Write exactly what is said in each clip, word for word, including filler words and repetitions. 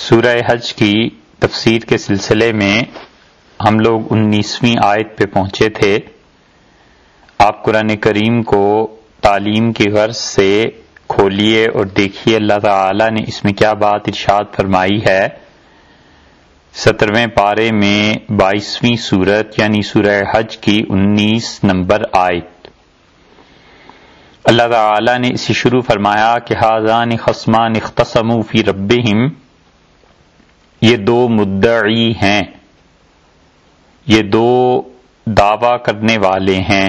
سورہ حج کی تفسیر کے سلسلے میں ہم لوگ انیسویں آیت پہ پہنچے تھے۔ آپ قرآن کریم کو تعلیم کی غرض سے کھولیے اور دیکھیے اللہ تعالی نے اس میں کیا بات ارشاد فرمائی ہے۔ سترویں پارے میں بائیسویں سورت یعنی سورہ حج کی انیس نمبر آیت، اللہ تعالی نے اسے شروع فرمایا کہ ھذان خصمان اختصموا فی ربہم، یہ دو مدعی ہیں، یہ دو دعویٰ کرنے والے ہیں،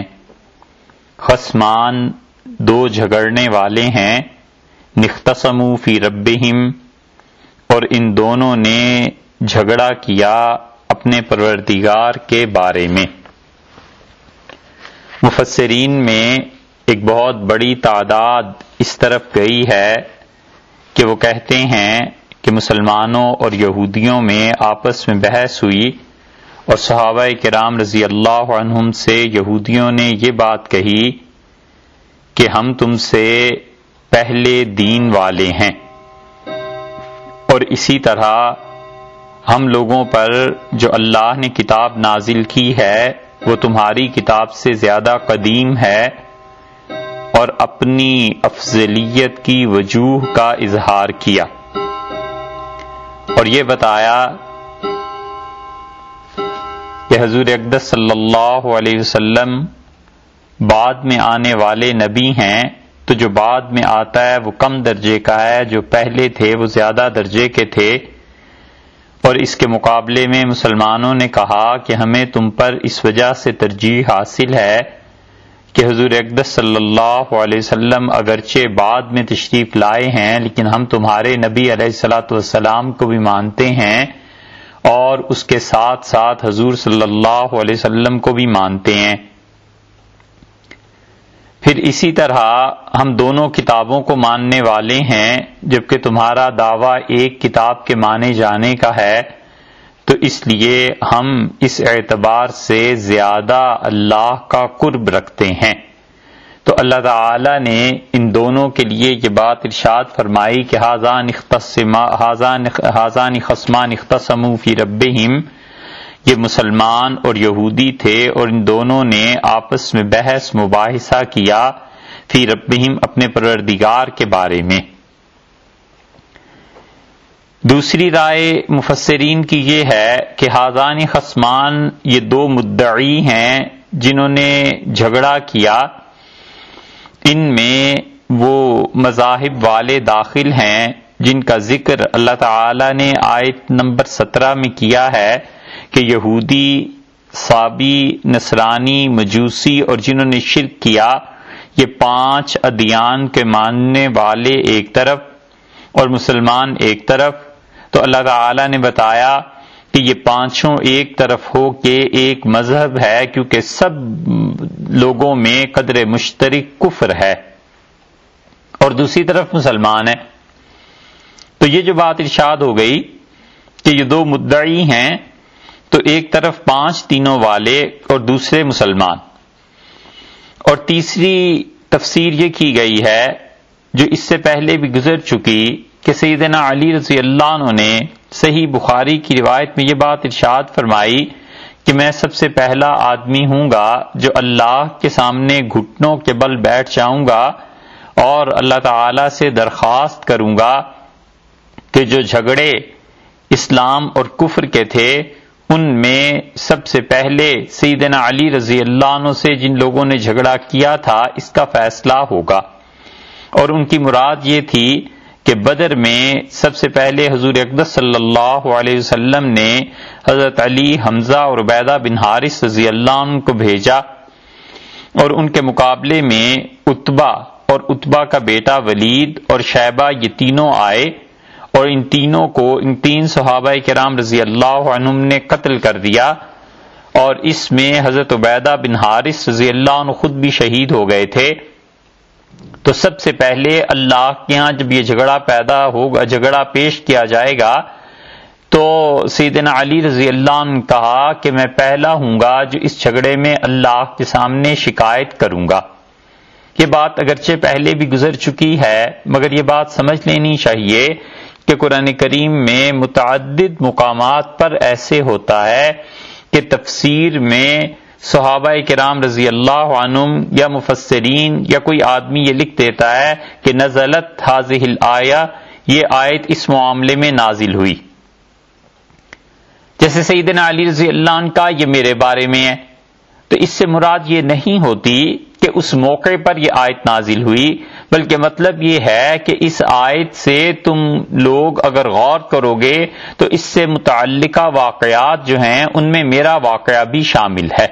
خصمان دو جھگڑنے والے ہیں، اختصموا فی ربہم، اور ان دونوں نے جھگڑا کیا اپنے پروردگار کے بارے میں۔ مفسرین میں ایک بہت بڑی تعداد اس طرف گئی ہے کہ وہ کہتے ہیں کہ مسلمانوں اور یہودیوں میں آپس میں بحث ہوئی اور صحابہ کرام رضی اللہ عنہم سے یہودیوں نے یہ بات کہی کہ ہم تم سے پہلے دین والے ہیں، اور اسی طرح ہم لوگوں پر جو اللہ نے کتاب نازل کی ہے وہ تمہاری کتاب سے زیادہ قدیم ہے، اور اپنی افضلیت کی وجوہ کا اظہار کیا اور یہ بتایا کہ حضور اقدس صلی اللہ علیہ وسلم بعد میں آنے والے نبی ہیں، تو جو بعد میں آتا ہے وہ کم درجے کا ہے، جو پہلے تھے وہ زیادہ درجے کے تھے، اور اس کے مقابلے میں مسلمانوں نے کہا کہ ہمیں تم پر اس وجہ سے ترجیح حاصل ہے کہ حضور اقدس صلی اللہ علیہ وسلم اگرچہ بعد میں تشریف لائے ہیں لیکن ہم تمہارے نبی علیہ الصلوۃ والسلام کو بھی مانتے ہیں، اور اس کے ساتھ ساتھ حضور صلی اللہ علیہ وسلم کو بھی مانتے ہیں۔ پھر اسی طرح ہم دونوں کتابوں کو ماننے والے ہیں، جبکہ تمہارا دعویٰ ایک کتاب کے مانے جانے کا ہے، تو اس لیے ہم اس اعتبار سے زیادہ اللہ کا قرب رکھتے ہیں۔ تو اللہ تعالی نے ان دونوں کے لیے یہ بات ارشاد فرمائی کہ ھذان اختصما ھذان ھذان خصمان اختصموا فی ربہم، یہ مسلمان اور یہودی تھے اور ان دونوں نے آپس میں بحث مباحثہ کیا فی ربہم، اپنے پروردگار کے بارے میں۔ دوسری رائے مفسرین کی یہ ہے کہ ھذان خصمان یہ دو مدعی ہیں جنہوں نے جھگڑا کیا، ان میں وہ مذاہب والے داخل ہیں جن کا ذکر اللہ تعالی نے آیت نمبر سترہ میں کیا ہے کہ یہودی، صابی، نصرانی، مجوسی اور جنہوں نے شرک کیا، یہ پانچ ادیان کے ماننے والے ایک طرف اور مسلمان ایک طرف۔ تو اللہ تعالی نے بتایا کہ یہ پانچوں ایک طرف ہو کے ایک مذہب ہے، کیونکہ سب لوگوں میں قدر مشترک کفر ہے اور دوسری طرف مسلمان ہے۔ تو یہ جو بات ارشاد ہو گئی کہ یہ دو مدعی ہیں، تو ایک طرف پانچ دینوں والے اور دوسرے مسلمان، اور تیسری تفسیر یہ کی گئی ہے جو اس سے پہلے بھی گزر چکی کہ سیدنا علی رضی اللہ عنہ نے صحیح بخاری کی روایت میں یہ بات ارشاد فرمائی کہ میں سب سے پہلا آدمی ہوں گا جو اللہ کے سامنے گھٹنوں کے بل بیٹھ جاؤں گا اور اللہ تعالی سے درخواست کروں گا کہ جو جھگڑے اسلام اور کفر کے تھے ان میں سب سے پہلے سیدنا علی رضی اللہ عنہ سے جن لوگوں نے جھگڑا کیا تھا اس کا فیصلہ ہوگا، اور ان کی مراد یہ تھی کہ بدر میں سب سے پہلے حضور اقدس صلی اللہ علیہ وسلم نے حضرت علی، حمزہ اور عبیدہ بن حارث رضی اللہ عنہ کو بھیجا، اور ان کے مقابلے میں عتبہ اور عتبہ کا بیٹا ولید اور شیبہ یہ تینوں آئے، اور ان تینوں کو ان تین صحابہ کرام رضی اللہ عنہم نے قتل کر دیا، اور اس میں حضرت عبیدہ بن حارث رضی اللہ عنہ خود بھی شہید ہو گئے تھے۔ تو سب سے پہلے اللہ کے ہاں جب یہ جھگڑا پیدا ہوگا، جھگڑا پیش کیا جائے گا، تو سیدنا علی رضی اللہ عنہ نے کہا کہ میں پہلا ہوں گا جو اس جھگڑے میں اللہ کے سامنے شکایت کروں گا۔ یہ بات اگرچہ پہلے بھی گزر چکی ہے، مگر یہ بات سمجھ لینی چاہیے کہ قرآن کریم میں متعدد مقامات پر ایسے ہوتا ہے کہ تفسیر میں صحابہ کرام رضی اللہ عنہم یا مفسرین یا کوئی آدمی یہ لکھ دیتا ہے کہ نزلت ہذہ الآیہ، یہ آیت اس معاملے میں نازل ہوئی. جیسے سیدنا علی رضی اللہ عنہ کا یہ میرے بارے میں ہے، تو اس سے مراد یہ نہیں ہوتی کہ اس موقع پر یہ آیت نازل ہوئی، بلکہ مطلب یہ ہے کہ اس آیت سے تم لوگ اگر غور کرو گے تو اس سے متعلقہ واقعات جو ہیں ان میں میرا واقعہ بھی شامل ہے.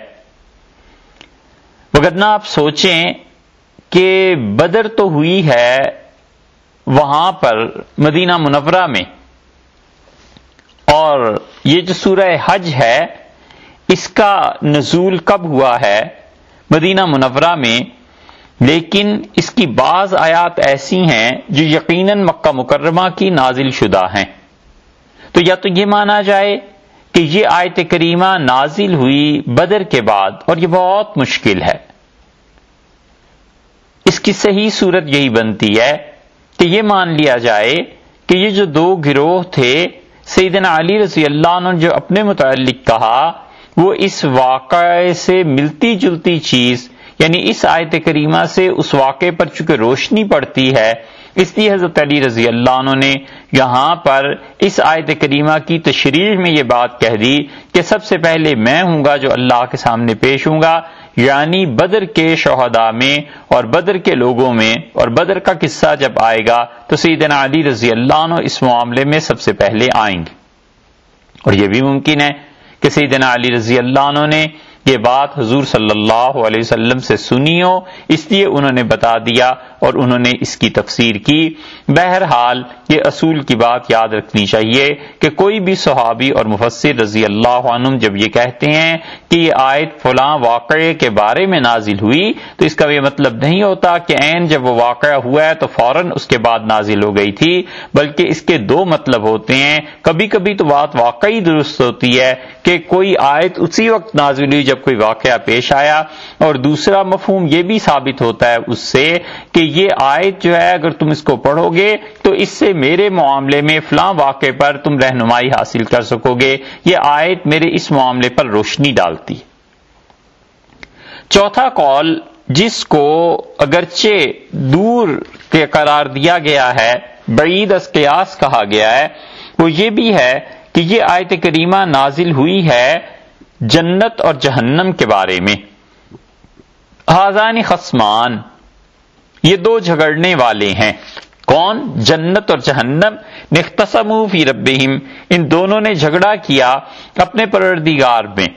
وگرنہ آپ سوچیں کہ بدر تو ہوئی ہے وہاں پر مدینہ منورہ میں، اور یہ جو سورہ حج ہے اس کا نزول کب ہوا ہے؟ مدینہ منورہ میں، لیکن اس کی بعض آیات ایسی ہیں جو یقیناً مکہ مکرمہ کی نازل شدہ ہیں. تو یا تو یہ مانا جائے کہ یہ آیت کریمہ نازل ہوئی بدر کے بعد، اور یہ بہت مشکل ہے. اس کی صحیح صورت یہی بنتی ہے کہ یہ مان لیا جائے کہ یہ جو دو گروہ تھے، سیدنا علی رضی اللہ عنہ نے جو اپنے متعلق کہا وہ اس واقعے سے ملتی جلتی چیز، یعنی اس آیت کریمہ سے اس واقعے پر چونکہ روشنی پڑتی ہے، اس لیے حضرت علی رضی اللہ عنہ نے یہاں پر اس آیت کریمہ کی تشریح میں یہ بات کہہ دی کہ سب سے پہلے میں ہوں گا جو اللہ کے سامنے پیش ہوں گا، یعنی بدر کے شہداء میں اور بدر کے لوگوں میں، اور بدر کا قصہ جب آئے گا تو سیدنا علی رضی اللہ عنہ اس معاملے میں سب سے پہلے آئیں گے. اور یہ بھی ممکن ہے کہ سیدنا علی رضی اللہ عنہ نے یہ بات حضور صلی اللہ علیہ وسلم سے سنی ہو، اس لیے انہوں نے بتا دیا اور انہوں نے اس کی تفسیر کی. بہرحال یہ اصول کی بات یاد رکھنی چاہیے کہ کوئی بھی صحابی اور مفسر رضی اللہ عنہم جب یہ کہتے ہیں کہ یہ آیت فلاں واقعے کے بارے میں نازل ہوئی، تو اس کا یہ مطلب نہیں ہوتا کہ عین جب وہ واقعہ ہوا ہے تو فوراً اس کے بعد نازل ہو گئی تھی، بلکہ اس کے دو مطلب ہوتے ہیں. کبھی کبھی تو بات واقعی درست ہوتی ہے کہ کوئی آیت اسی وقت نازل ہوئی جب کوئی واقعہ پیش آیا، اور دوسرا مفہوم یہ بھی ثابت ہوتا ہے اس سے کہ یہ آیت جو ہے اگر تم اس کو پڑھو گے تو اس سے میرے معاملے میں فلاں واقعے پر تم رہنمائی حاصل کر سکو گے، یہ آیت میرے اس معاملے پر روشنی ڈالتی. چوتھا قول جس کو اگرچہ دور کے قرار دیا گیا ہے، بعید از قیاس کہا گیا ہے، وہ یہ بھی ہے کہ یہ آیت کریمہ نازل ہوئی ہے جنت اور جہنم کے بارے میں. ہذان خصمان، یہ دو جھگڑنے والے ہیں. کون؟ جنت اور جہنم. نختصموا فی ربہم، ان دونوں نے جھگڑا کیا اپنے پروردگار میں.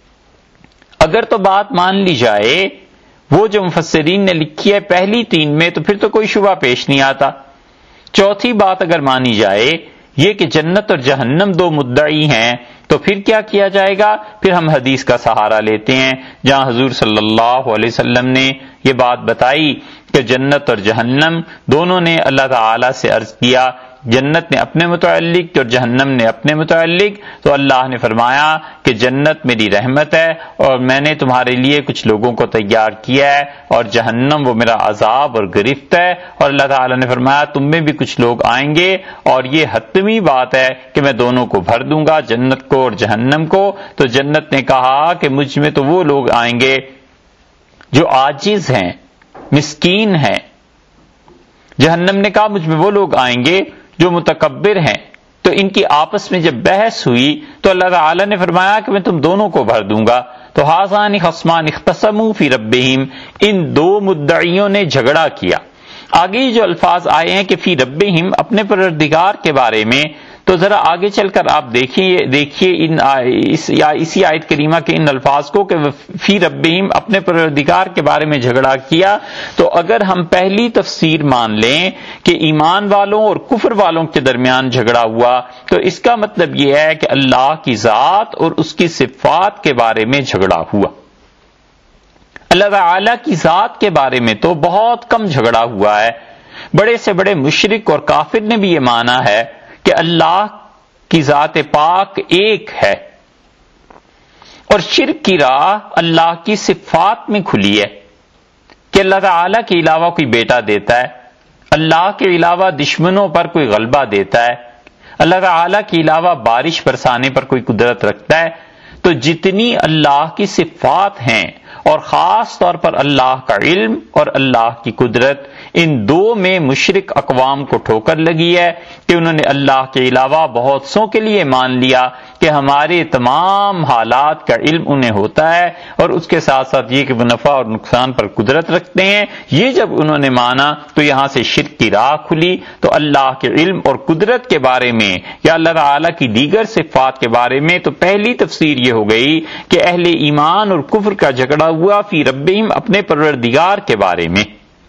اگر تو بات مان لی جائے وہ جو مفسرین نے لکھی ہے پہلی تین میں، تو پھر تو کوئی شبہ پیش نہیں آتا. چوتھی بات اگر مانی جائے یہ کہ جنت اور جہنم دو مدعی ہیں، تو پھر کیا کیا جائے گا؟ پھر ہم حدیث کا سہارا لیتے ہیں جہاں حضور صلی اللہ علیہ وسلم نے یہ بات بتائی کہ جنت اور جہنم دونوں نے اللہ تعالی سے عرض کیا، جنت نے اپنے متعلق اور جہنم نے اپنے متعلق، تو اللہ نے فرمایا کہ جنت میری رحمت ہے اور میں نے تمہارے لیے کچھ لوگوں کو تیار کیا ہے، اور جہنم وہ میرا عذاب اور گرفت ہے. اور اللہ تعالی نے فرمایا تم میں بھی کچھ لوگ آئیں گے، اور یہ حتمی بات ہے کہ میں دونوں کو بھر دوں گا، جنت کو اور جہنم کو. تو جنت نے کہا کہ مجھ میں تو وہ لوگ آئیں گے جو عاجز ہیں، مسکین ہیں. جہنم نے کہا مجھ میں وہ لوگ آئیں گے جو متکبر ہیں. تو ان کی آپس میں جب بحث ہوئی تو اللہ تعالی نے فرمایا کہ میں تم دونوں کو بھر دوں گا. تو ہذان خصمان اختصموا فی ربہم، ان دو مدعیوں نے جھگڑا کیا. آگے جو الفاظ آئے ہیں کہ فی ربہم، اپنے پروردگار کے بارے میں، تو ذرا آگے چل کر آپ دیکھیے دیکھیے ان اس یا اسی آیت کریمہ کے ان الفاظ کو کہ فی ربہم، اپنے پروردگار کے بارے میں جھگڑا کیا. تو اگر ہم پہلی تفسیر مان لیں کہ ایمان والوں اور کفر والوں کے درمیان جھگڑا ہوا، تو اس کا مطلب یہ ہے کہ اللہ کی ذات اور اس کی صفات کے بارے میں جھگڑا ہوا. اللہ تعالی کی ذات کے بارے میں تو بہت کم جھگڑا ہوا ہے. بڑے سے بڑے مشرک اور کافر نے بھی یہ مانا ہے کہ اللہ کی ذات پاک ایک ہے، اور شرک کی راہ اللہ کی صفات میں کھلی ہے کہ اللہ تعالی کے علاوہ کوئی بیٹا دیتا ہے، اللہ کے علاوہ دشمنوں پر کوئی غلبہ دیتا ہے، اللہ تعالی کے علاوہ بارش برسانے پر کوئی قدرت رکھتا ہے، تو جتنی اللہ کی صفات ہیں اور خاص طور پر اللہ کا علم اور اللہ کی قدرت، ان دو میں مشرک اقوام کو ٹھوکر لگی ہے کہ انہوں نے اللہ کے علاوہ بہت سو کے لیے مان لیا کہ ہمارے تمام حالات کا علم انہیں ہوتا ہے، اور اس کے ساتھ ساتھ یہ کہ وہ نفع اور نقصان پر قدرت رکھتے ہیں۔ یہ جب انہوں نے مانا تو یہاں سے شرک کی راہ کھلی۔ تو اللہ کے علم اور قدرت کے بارے میں یا اللہ تعالی کی دیگر صفات کے بارے میں تو پہلی تفسیر یہ ہو گئی کہ اہل ایمان اور کفر کا جھگڑا ہوا فی ربہم، اپنے پروردگار کے بارے میں،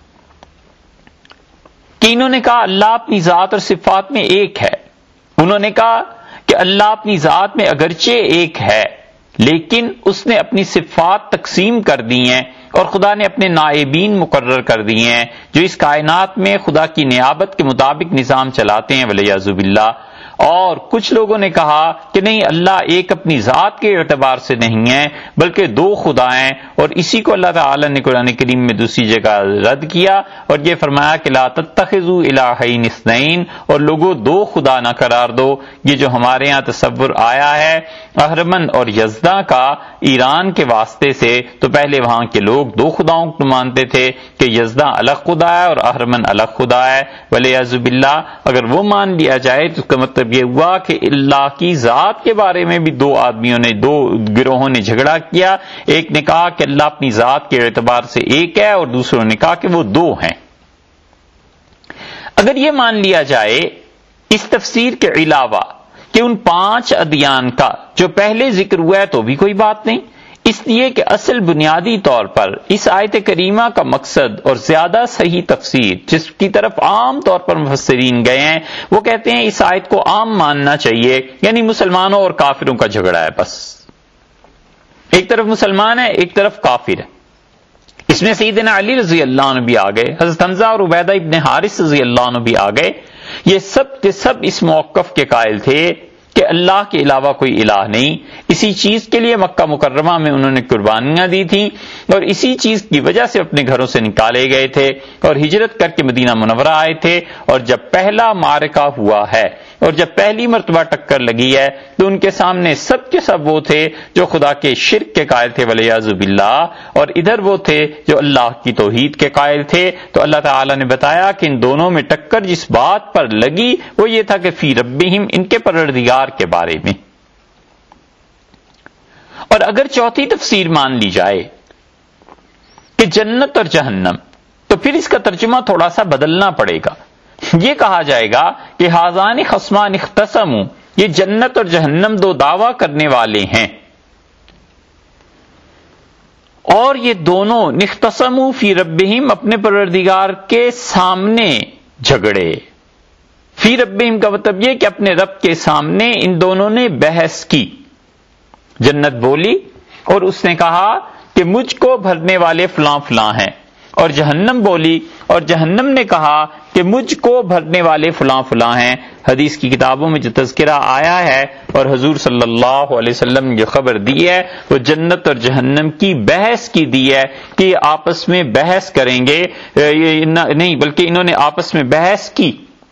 کہ انہوں نے کہا اللہ اپنی ذات اور صفات میں ایک ہے۔ انہوں نے کہا کہ اللہ اپنی ذات میں اگرچہ ایک ہے لیکن اس نے اپنی صفات تقسیم کر دی ہیں، اور خدا نے اپنے نائبین مقرر کر دیے ہیں جو اس کائنات میں خدا کی نیابت کے مطابق نظام چلاتے ہیں، ولیعذ باللہ۔ اور کچھ لوگوں نے کہا کہ نہیں، اللہ ایک اپنی ذات کے اعتبار سے نہیں ہے بلکہ دو خدا ہیں، اور اسی کو اللہ تعالی نے قرآن کریم میں دوسری جگہ رد کیا اور یہ فرمایا کہ لا تتخذوا الہین اثنین، اور لوگوں دو خدا نہ قرار دو۔ یہ جو ہمارے ہاں تصور آیا ہے اہرمن اور یزداں کا ایران کے واسطے سے، تو پہلے وہاں کے لوگ دو خداؤں کو مانتے تھے کہ یزداں الگ خدا ہے اور اہرمن الگ خدا ہے، ولیعذ باللہ۔ اگر وہ مان لیا جائے تو اس کا مطلب یہ ہوا کہ اللہ کی ذات کے بارے میں بھی دو آدمیوں نے، دو گروہوں نے جھگڑا کیا۔ ایک نے کہا کہ اللہ اپنی ذات کے اعتبار سے ایک ہے، اور دوسروں نے کہا کہ وہ دو ہیں۔ اگر یہ مان لیا جائے اس تفسیر کے علاوہ کہ ان پانچ ادیان کا جو پہلے ذکر ہوا ہے تو بھی کوئی بات نہیں، اس لیے کہ اصل بنیادی طور پر اس آیت کریمہ کا مقصد اور زیادہ صحیح تفسیر جس کی طرف عام طور پر مفسرین گئے ہیں، وہ کہتے ہیں اس آیت کو عام ماننا چاہیے، یعنی مسلمانوں اور کافروں کا جھگڑا ہے بس۔ ایک طرف مسلمان ہے، ایک طرف کافر ہے۔ اس میں سیدنا علی رضی اللہ عنہ بھی آ گئے، حضرت حمزہ اور عبیدہ ابن حارث رضی اللہ عنہ بھی آ گئے۔ یہ سب کے سب اس موقف کے قائل تھے کہ اللہ کے علاوہ کوئی الہ نہیں۔ اسی چیز کے لیے مکہ مکرمہ میں انہوں نے قربانیاں دی تھیں، اور اسی چیز کی وجہ سے اپنے گھروں سے نکالے گئے تھے اور ہجرت کر کے مدینہ منورہ آئے تھے۔ اور جب پہلا معرکہ ہوا ہے اور جب پہلی مرتبہ ٹکر لگی ہے تو ان کے سامنے سب کے سب وہ تھے جو خدا کے شرک کے قائل تھے، ولیعذ باللہ، اور ادھر وہ تھے جو اللہ کی توحید کے قائل تھے۔ تو اللہ تعالی نے بتایا کہ ان دونوں میں ٹکر جس بات پر لگی وہ یہ تھا کہ فی ربہم، ان کے پروردگار کے بارے میں۔ اور اگر چوتھی تفسیر مان لی جائے کہ جنت اور جہنم، تو پھر اس کا ترجمہ تھوڑا سا بدلنا پڑے گا۔ یہ کہا جائے گا کہ ہذان خصمان اختصموا، یہ جنت اور جہنم دو دعویٰ کرنے والے ہیں، اور یہ دونوں نختصموا فی ربہم، اپنے پروردگار کے سامنے جھگڑے۔ فی ربہم کا مطلب یہ کہ اپنے رب کے سامنے ان دونوں نے بحث کی۔ جنت بولی اور اس نے کہا کہ مجھ کو بھرنے والے فلاں فلاں ہیں، اور جہنم بولی اور جہنم نے کہا کہ مجھ کو بھرنے والے فلاں فلاں ہیں۔ حدیث کی کتابوں میں جو تذکرہ آیا ہے اور حضور صلی اللہ علیہ وسلم نے جو خبر دی ہے وہ جنت اور جہنم کی بحث کی دی ہے کہ یہ آپس میں بحث کریں گے، نہیں بلکہ انہوں نے آپس میں بحث کی۔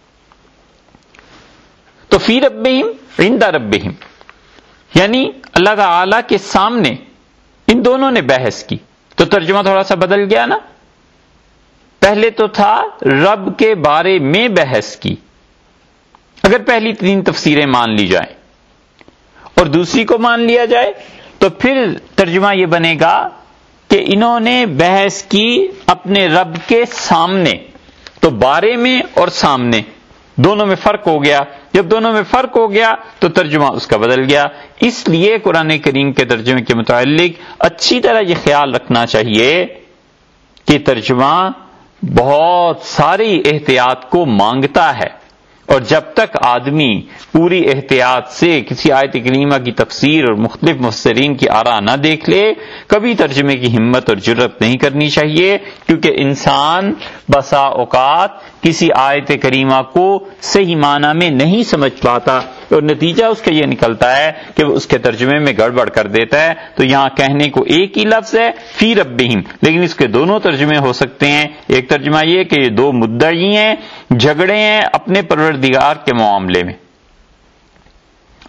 تو فی ربہم عند ربہم، یعنی اللہ تعالی کے سامنے ان دونوں نے بحث کی۔ تو ترجمہ تھوڑا سا بدل گیا نا، پہلے تو تھا رب کے بارے میں بحث کی، اگر پہلی تین تفسیریں مان لی جائیں اور دوسری کو مان لیا جائے تو پھر ترجمہ یہ بنے گا کہ انہوں نے بحث کی اپنے رب کے سامنے۔ تو بارے میں اور سامنے دونوں میں فرق ہو گیا۔ جب دونوں میں فرق ہو گیا تو ترجمہ اس کا بدل گیا۔ اس لیے قرآن کریم کے ترجمے کے متعلق اچھی طرح یہ خیال رکھنا چاہیے کہ ترجمہ بہت ساری احتیاط کو مانگتا ہے، اور جب تک آدمی پوری احتیاط سے کسی آیت کریمہ کی تفسیر اور مختلف مفسرین کی آراء نہ دیکھ لے، کبھی ترجمے کی ہمت اور جرأت نہیں کرنی چاہیے، کیونکہ انسان بسا اوقات کسی آیت کریمہ کو صحیح معنی میں نہیں سمجھ پاتا، اور نتیجہ اس کا یہ نکلتا ہے کہ وہ اس کے ترجمے میں گڑبڑ کر دیتا ہے۔ تو یہاں کہنے کو ایک ہی لفظ ہے فی ربہم، لیکن اس کے دونوں ترجمے ہو سکتے ہیں۔ ایک ترجمہ یہ کہ یہ دو مدعی ہیں، جھگڑے ہیں اپنے پروردگار کے معاملے میں،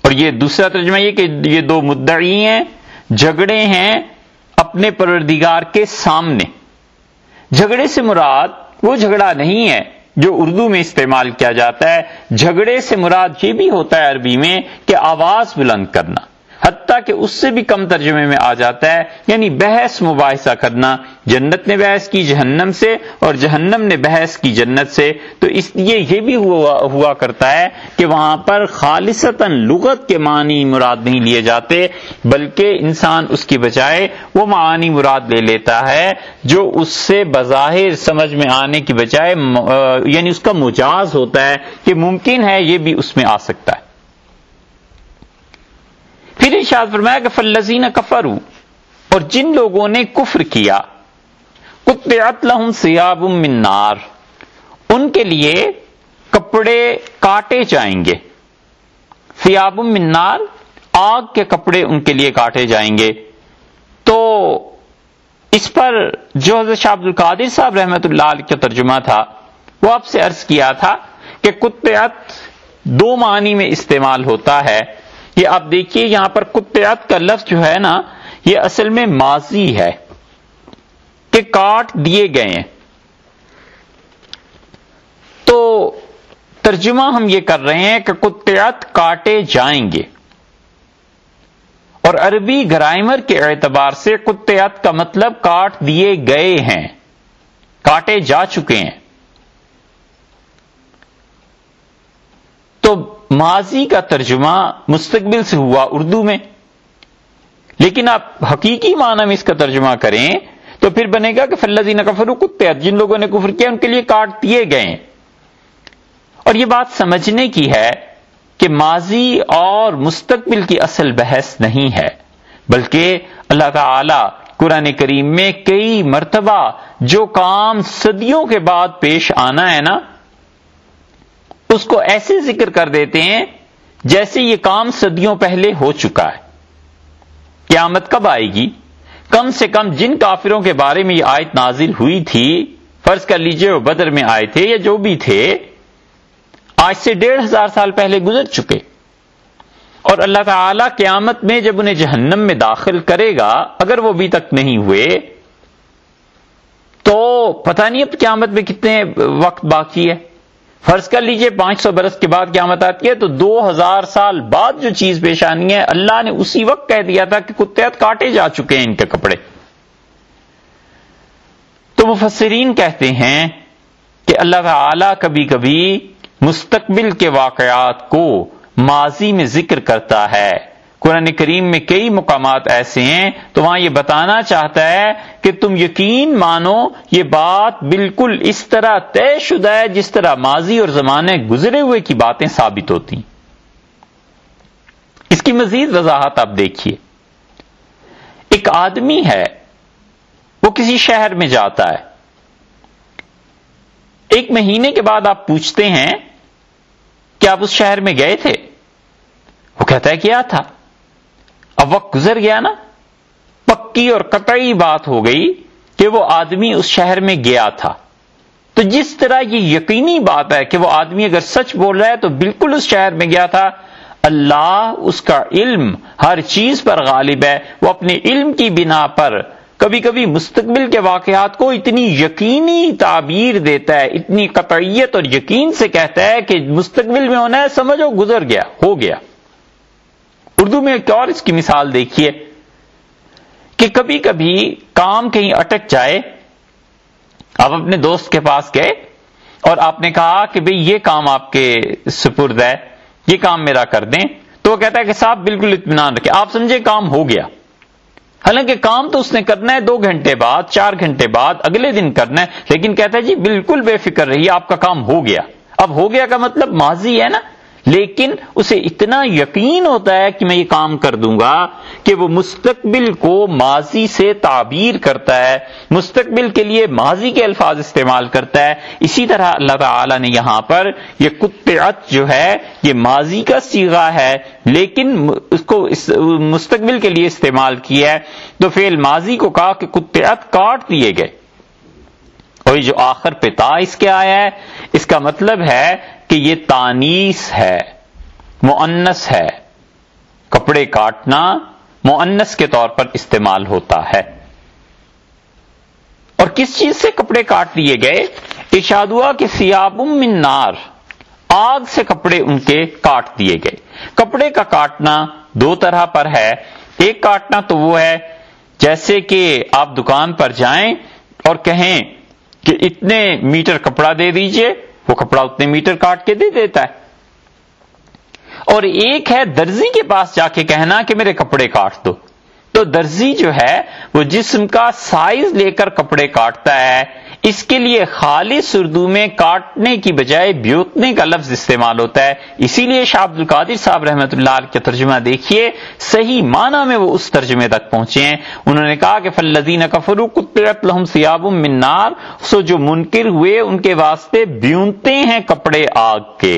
اور یہ دوسرا ترجمہ یہ کہ یہ دو مدعی ہیں، جھگڑے ہیں اپنے پروردگار کے سامنے۔ جھگڑے سے مراد وہ جھگڑا نہیں ہے جو اردو میں استعمال کیا جاتا ہے، جھگڑے سے مراد یہ بھی ہوتا ہے عربی میں کہ آواز بلند کرنا، حتیٰ کہ اس سے بھی کم ترجمے میں آ جاتا ہے، یعنی بحث مباحثہ کرنا۔ جنت نے بحث کی جہنم سے اور جہنم نے بحث کی جنت سے، تو اس لیے یہ بھی ہوا, ہوا کرتا ہے کہ وہاں پر خالصتاً لغت کے معنی مراد نہیں لیے جاتے، بلکہ انسان اس کی بجائے وہ معانی مراد لے لیتا ہے جو اس سے بظاہر سمجھ میں آنے کی بجائے یعنی اس کا مجاز ہوتا ہے کہ ممکن ہے یہ بھی اس میں آ سکتا ہے۔ پھر ارشاد فرمایا کہ فالذین کفروا، اور جن لوگوں نے کفر کیا، قطعت لہم ثیاب من نار، ان کے لیے کپڑے کاٹے جائیں گے۔ ثیاب من نار، آگ کے کپڑے ان کے لیے کاٹے جائیں گے۔ تو اس پر جو حضرت شاہ عبد القادر صاحب رحمۃ اللہ علیہ کا ترجمہ تھا وہ آپ سے عرض کیا تھا کہ قطعت دو معنی میں استعمال ہوتا ہے۔ یہ آپ دیکھیے یہاں پر قطعت کا لفظ جو ہے نا یہ اصل میں ماضی ہے کہ کاٹ دیے گئے ہیں۔ تو ترجمہ ہم یہ کر رہے ہیں کہ قطعت کاٹے جائیں گے، اور عربی گرامر کے اعتبار سے قطعت کا مطلب کاٹ دیے گئے ہیں، کاٹے جا چکے ہیں۔ تو ماضی کا ترجمہ مستقبل سے ہوا اردو میں، لیکن آپ حقیقی معنی میں اس کا ترجمہ کریں تو پھر بنے گا کہ فالذین کفروا قطعت، جن لوگوں نے کفر کیا ان کے لیے کاٹ دیے گئے ہیں۔ اور یہ بات سمجھنے کی ہے کہ ماضی اور مستقبل کی اصل بحث نہیں ہے، بلکہ اللہ تعالی قرآن کریم میں کئی مرتبہ جو کام صدیوں کے بعد پیش آنا ہے نا اس کو ایسے ذکر کر دیتے ہیں جیسے یہ کام صدیوں پہلے ہو چکا ہے۔ قیامت کب آئے گی؟ کم سے کم جن کافروں کے بارے میں یہ آیت نازل ہوئی تھی، فرض کر لیجئے وہ بدر میں آئے تھے یا جو بھی تھے، آج سے ڈیڑھ ہزار سال پہلے گزر چکے، اور اللہ تعالی قیامت میں جب انہیں جہنم میں داخل کرے گا، اگر وہ ابھی تک نہیں ہوئے تو پتہ نہیں اب قیامت میں کتنے وقت باقی ہے۔ فرض کر لیجئے پانچ سو برس کے بعد قیامت آتی ہے تو دو ہزار سال بعد جو چیز پیش آنی ہے اللہ نے اسی وقت کہہ دیا تھا کہ قطعت کاٹے جا چکے ہیں ان کے کپڑے۔ تو مفسرین کہتے ہیں کہ اللہ تعالی کبھی کبھی مستقبل کے واقعات کو ماضی میں ذکر کرتا ہے۔ قرآن کریم میں کئی مقامات ایسے ہیں تو وہاں یہ بتانا چاہتا ہے کہ تم یقین مانو یہ بات بالکل اس طرح طے شدہ ہے جس طرح ماضی اور زمانے گزرے ہوئے کی باتیں ثابت ہوتی۔ اس کی مزید وضاحت آپ دیکھیے، ایک آدمی ہے وہ کسی شہر میں جاتا ہے، ایک مہینے کے بعد آپ پوچھتے ہیں کہ آپ اس شہر میں گئے تھے؟ وہ کہتا ہے کیا تھا؟ اب وقت گزر گیا نا، پکی اور قطعی بات ہو گئی کہ وہ آدمی اس شہر میں گیا تھا۔ تو جس طرح یہ یقینی بات ہے کہ وہ آدمی اگر سچ بول رہا ہے تو بالکل اس شہر میں گیا تھا، اللہ اس کا علم ہر چیز پر غالب ہے، وہ اپنے علم کی بنا پر کبھی کبھی مستقبل کے واقعات کو اتنی یقینی تعبیر دیتا ہے، اتنی قطعیت اور یقین سے کہتا ہے کہ مستقبل میں ہونا ہے، سمجھو گزر گیا، ہو گیا۔ اردو میں ایک اور اس کی مثال دیکھیے کہ کبھی کبھی کام کہیں اٹک جائے، آپ اپنے دوست کے پاس گئے اور آپ نے کہا کہ بھئی یہ کام آپ کے سپرد ہے، یہ کام میرا کر دیں، تو وہ کہتا ہے کہ صاحب بالکل اطمینان رکھیں، آپ سمجھے کام ہو گیا، حالانکہ کام تو اس نے کرنا ہے دو گھنٹے بعد، چار گھنٹے بعد، اگلے دن کرنا ہے، لیکن کہتا ہے جی بالکل بے فکر رہیے آپ کا کام ہو گیا۔ اب ہو گیا کا مطلب ماضی ہے نا، لیکن اسے اتنا یقین ہوتا ہے کہ میں یہ کام کر دوں گا کہ وہ مستقبل کو ماضی سے تعبیر کرتا ہے، مستقبل کے لیے ماضی کے الفاظ استعمال کرتا ہے۔ اسی طرح اللہ تعالی نے یہاں پر یہ قطعت جو ہے یہ ماضی کا صیغہ ہے لیکن اس کو اس مستقبل کے لیے استعمال کیا ہے، تو فعل ماضی کو کہا کہ قطعت کاٹ دیے گئے، اور یہ جو آخر پہ تا اس کے آیا ہے اس کا مطلب ہے کہ یہ تانیث ہے، مؤنث ہے، کپڑے کاٹنا مؤنث کے طور پر استعمال ہوتا ہے. اور کس چیز سے کپڑے کاٹ لیے گئے؟ ارشاد ہوا کہ ثیاب من نار، آگ سے کپڑے ان کے کاٹ دیے گئے. کپڑے کا کاٹنا دو طرح پر ہے. ایک کاٹنا تو وہ ہے جیسے کہ آپ دکان پر جائیں اور کہیں کہ اتنے میٹر کپڑا دے دیجئے، وہ کپڑا اتنے میٹر کاٹ کے دے دیتا ہے. اور ایک ہے درزی کے پاس جا کے کہنا کہ میرے کپڑے کاٹ دو. تو درزی جو ہے وہ جسم کا سائز لے کر کپڑے کاٹتا ہے. اس کے لیے خالص اردو میں کاٹنے کی بجائے بیوتنے کا لفظ استعمال ہوتا ہے. اسی لیے شاہ عبد القادر صاحب رحمۃ اللہ علیہ کا ترجمہ دیکھیے، صحیح معنی میں وہ اس ترجمے تک پہنچے ہیں. انہوں نے کہا کہ فالذین کفروا قطعت لهم ثیاب من نار، سو جو منکر ہوئے ان کے واسطے بیونتے ہیں کپڑے آگ کے.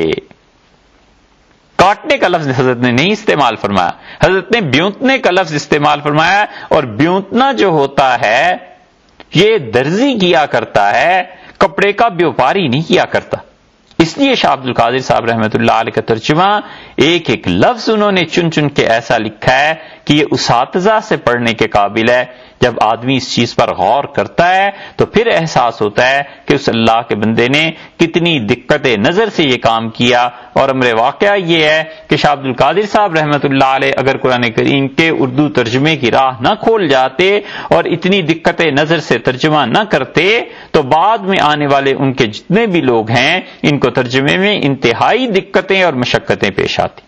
کاٹنے کا لفظ حضرت نے نہیں استعمال فرمایا، حضرت نے بیونتنے کا لفظ استعمال فرمایا. اور بیونتنا جو ہوتا ہے یہ درزی کیا کرتا ہے، کپڑے کا بیوپاری نہیں کیا کرتا. اس لیے شاہ عبد القادر صاحب رحمۃ اللہ علیہ کا ترجمہ ایک ایک لفظ انہوں نے چن چن کے ایسا لکھا ہے کہ یہ اساتذہ سے پڑھنے کے قابل ہے. جب آدمی اس چیز پر غور کرتا ہے تو پھر احساس ہوتا ہے کہ اس اللہ کے بندے نے کتنی دقت نظر سے یہ کام کیا. اور امر واقعہ یہ ہے کہ شاہ عبد القادر صاحب رحمۃ اللہ علیہ اگر قرآن کریم کے اردو ترجمے کی راہ نہ کھول جاتے اور اتنی دقت نظر سے ترجمہ نہ کرتے تو بعد میں آنے والے ان کے جتنے بھی لوگ ہیں ان کو ترجمے میں انتہائی دقتیں اور مشقتیں پیش آتی.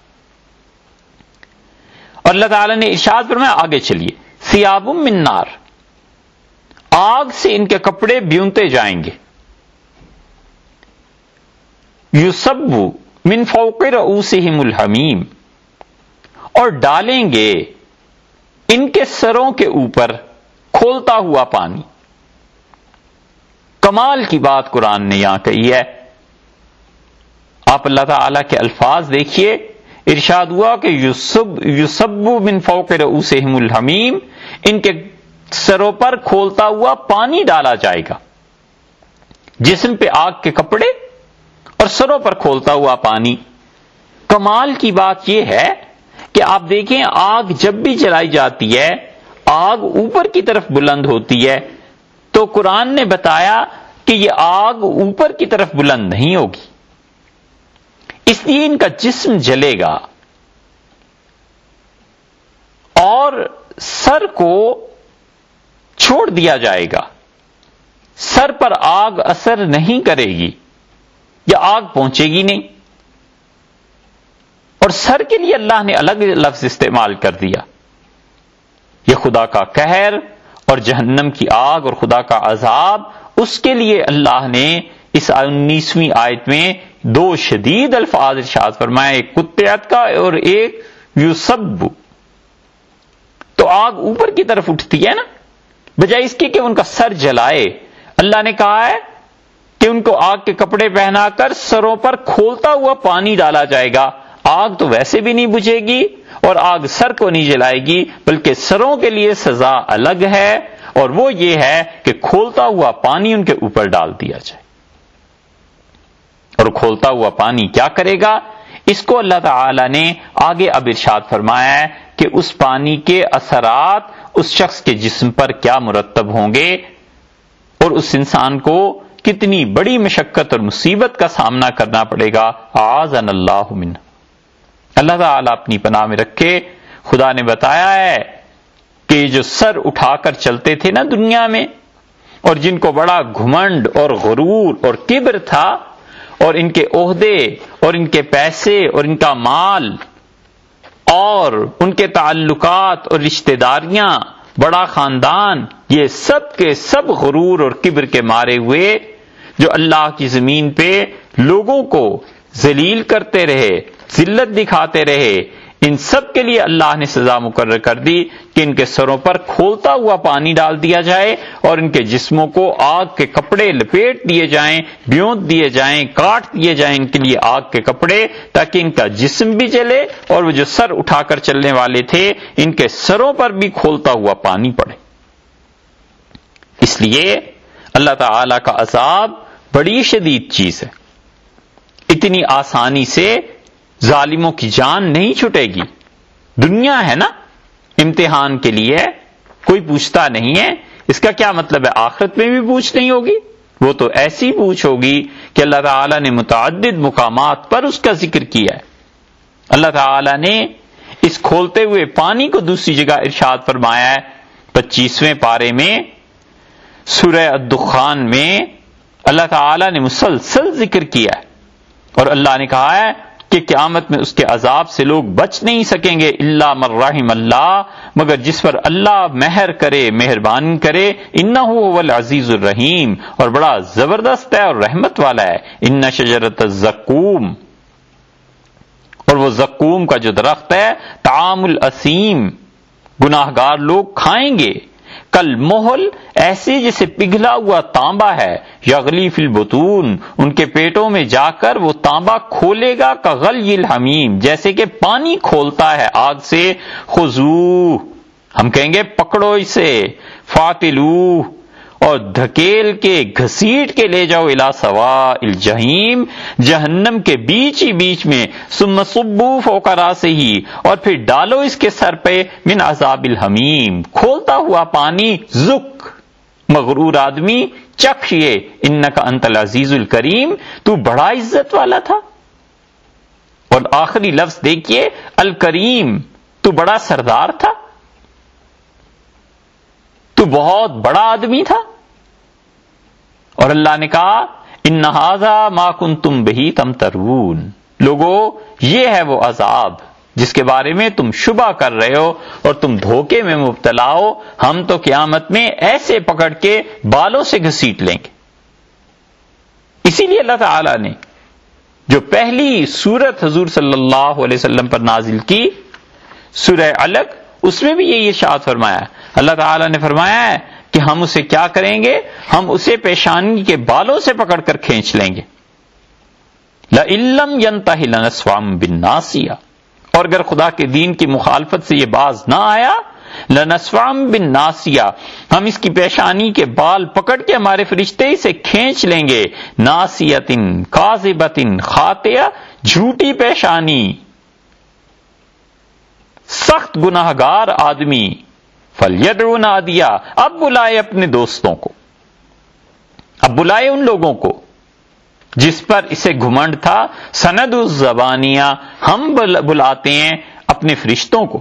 اور اللہ تعالیٰ نے ارشاد فرمایا، آگے چلیے، ثیاب من نار، آگ سے ان کے کپڑے بیونتے جائیں گے. یصب من فوق رؤوسہم الحمیم، اور ڈالیں گے ان کے سروں کے اوپر کھولتا ہوا پانی. کمال کی بات قرآن نے یہاں کہی ہے. آپ اللہ تعالی کے الفاظ دیکھیے، ارشاد ہوا کہ یصب یصب من فوق رؤوسہم الحمیم، ان کے سروں پر کھولتا ہوا پانی ڈالا جائے گا. جسم پہ آگ کے کپڑے اور سروں پر کھولتا ہوا پانی. کمال کی بات یہ ہے کہ آپ دیکھیں آگ جب بھی جلائی جاتی ہے آگ اوپر کی طرف بلند ہوتی ہے، تو قرآن نے بتایا کہ یہ آگ اوپر کی طرف بلند نہیں ہوگی، اس لیے ان کا جسم جلے گا اور سر کو چھوڑ دیا جائے گا. سر پر آگ اثر نہیں کرے گی یا آگ پہنچے گی نہیں. اور سر کے لیے اللہ نے الگ لفظ استعمال کر دیا. یہ خدا کا قہر اور جہنم کی آگ اور خدا کا عذاب، اس کے لیے اللہ نے اس انیسویں آیت میں دو شدید الفاظ ارشاد فرمائے، ایک قطعت کا اور ایک یصب. تو آگ اوپر کی طرف اٹھتی ہے نا، بجائے اس کے کہ ان کا سر جلائے. اللہ نے کہا ہے کہ ان کو آگ کے کپڑے پہنا کر سروں پر کھولتا ہوا پانی ڈالا جائے گا. آگ تو ویسے بھی نہیں بجھے گی اور آگ سر کو نہیں جلائے گی، بلکہ سروں کے لیے سزا الگ ہے، اور وہ یہ ہے کہ کھولتا ہوا پانی ان کے اوپر ڈال دیا جائے. اور کھولتا ہوا پانی کیا کرے گا؟ اس کو اللہ تعالی نے آگے اب ارشاد فرمایا ہے کہ اس پانی کے اثرات اس شخص کے جسم پر کیا مرتب ہوں گے اور اس انسان کو کتنی بڑی مشقت اور مصیبت کا سامنا کرنا پڑے گا. اعاذنا اللہ منہ. اللہ تعالیٰ اپنی پناہ میں رکھے. خدا نے بتایا ہے کہ جو سر اٹھا کر چلتے تھے نا دنیا میں، اور جن کو بڑا گھمنڈ اور غرور اور کبر تھا، اور ان کے عہدے اور ان کے پیسے اور ان کا مال اور ان کے تعلقات اور رشتہ داریاں، بڑا خاندان، یہ سب کے سب غرور اور کبر کے مارے ہوئے جو اللہ کی زمین پہ لوگوں کو ذلیل کرتے رہے، ذلت دکھاتے رہے، ان سب کے لیے اللہ نے سزا مقرر کر دی کہ ان کے سروں پر کھولتا ہوا پانی ڈال دیا جائے اور ان کے جسموں کو آگ کے کپڑے لپیٹ دیے جائیں، بیونت دیے جائیں، کاٹ دیے جائیں ان کے لیے آگ کے کپڑے، تاکہ ان کا جسم بھی جلے اور وہ جو سر اٹھا کر چلنے والے تھے ان کے سروں پر بھی کھولتا ہوا پانی پڑے. اس لیے اللہ تعالی کا عذاب بڑی شدید چیز ہے. اتنی آسانی سے ظالموں کی جان نہیں چھٹے گی. دنیا ہے نا امتحان کے لیے، کوئی پوچھتا نہیں ہے، اس کا کیا مطلب ہے آخرت میں بھی پوچھ نہیں ہوگی؟ وہ تو ایسی پوچھ ہوگی کہ اللہ تعالیٰ نے متعدد مقامات پر اس کا ذکر کیا ہے۔ اللہ تعالیٰ نے اس کھولتے ہوئے پانی کو دوسری جگہ ارشاد فرمایا ہے، پچیسویں پارے میں سورہ الدخان میں اللہ تعالیٰ نے مسلسل ذکر کیا ہے، اور اللہ نے کہا ہے کہ قیامت میں اس کے عذاب سے لوگ بچ نہیں سکیں گے الا من رحم اللہ، مگر جس پر اللہ مہر کرے، مہربانی کرے، انہ هو العزیز الرحیم، اور بڑا زبردست ہے اور رحمت والا ہے۔ ان شجرۃ الزقوم، اور وہ زقوم کا جو درخت ہے، طعام الاسیم، گناہگار لوگ کھائیں گے، کل محل، ایسے جیسے پگھلا ہوا تانبا ہے، یغلی فی البطون، ان کے پیٹوں میں جا کر وہ تانبا کھولے گا، کغلی الحمیم، جیسے کہ پانی کھولتا ہے آگ سے، خذوہ، ہم کہیں گے پکڑو اسے، فاتلوہ، اور دھکیل کے گھسیٹ کے لے جاؤ الی سواء الجحیم، جہنم کے بیچ ہی بیچ میں، ثم صبوا فوق راسہ، اور پھر ڈالو اس کے سر پہ، من عذاب الحمیم، کھولتا ہوا پانی، ذق، مغرور آدمی چکھ یہ، انک انت العزیز الکریم، تو بڑا عزت والا تھا۔ اور آخری لفظ دیکھیے، الکریم، تو بڑا سردار تھا، تو بہت بڑا آدمی تھا۔ اور اللہ نے کہا ان ھذا ما کنتم بہ تمترون، لوگو یہ ہے وہ عذاب جس کے بارے میں تم شبہ کر رہے ہو اور تم دھوکے میں مبتلا ہو، ہم تو قیامت میں ایسے پکڑ کے بالوں سے گھسیٹ لیں گے۔ اسی لیے اللہ تعالی نے جو پہلی سورت حضور صلی اللہ علیہ وسلم پر نازل کی، سورہ علق، اس میں بھی یہی ارشاد فرمایا، اللہ تعالیٰ نے فرمایا ہے کہ ہم اسے کیا کریں گے، ہم اسے پیشانی کے بالوں سے پکڑ کر کھینچ لیں گے۔ لَئِن لَّمْ يَنْتَهِ لَنَسْفَعًا بِالنَّاصِيَةِ، اور اگر خدا کے دین کی مخالفت سے یہ باز نہ آیا، لَنَسْفَعًا بِالنَّاصِيَةِ، ہم اس کی پیشانی کے بال پکڑ کے ہمارے فرشتے اسے کھینچ لیں گے، نَاصِيَةٍ كَاذِبَةٍ خاطئہ، جھوٹی پیشانی، سخت گناہگار آدمی، فَلْيَدْعُ نَادِيَهُ، اب بلائے اپنے دوستوں کو، اب بلائے ان لوگوں کو جس پر اسے گھمنڈ تھا، سند الزبانیہ، ہم بلاتے ہیں اپنے فرشتوں کو۔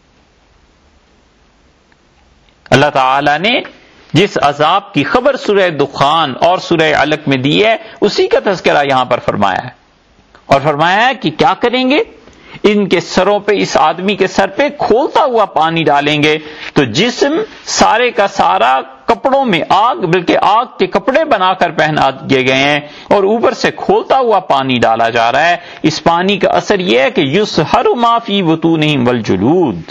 اللہ تعالی نے جس عذاب کی خبر سورہ دخان اور سورہ علق میں دی ہے، اسی کا تذکرہ یہاں پر فرمایا ہے، اور فرمایا ہے کہ کیا کریں گے، ان کے سروں پہ، اس آدمی کے سر پہ کھولتا ہوا پانی ڈالیں گے تو جسم سارے کا سارا کپڑوں میں آگ، بلکہ آگ کے کپڑے بنا کر پہنا دیے گئے ہیں، اور اوپر سے کھولتا ہوا پانی ڈالا جا رہا ہے۔ اس پانی کا اثر یہ ہے کہ یسحر ما فی بطونہم والجلود،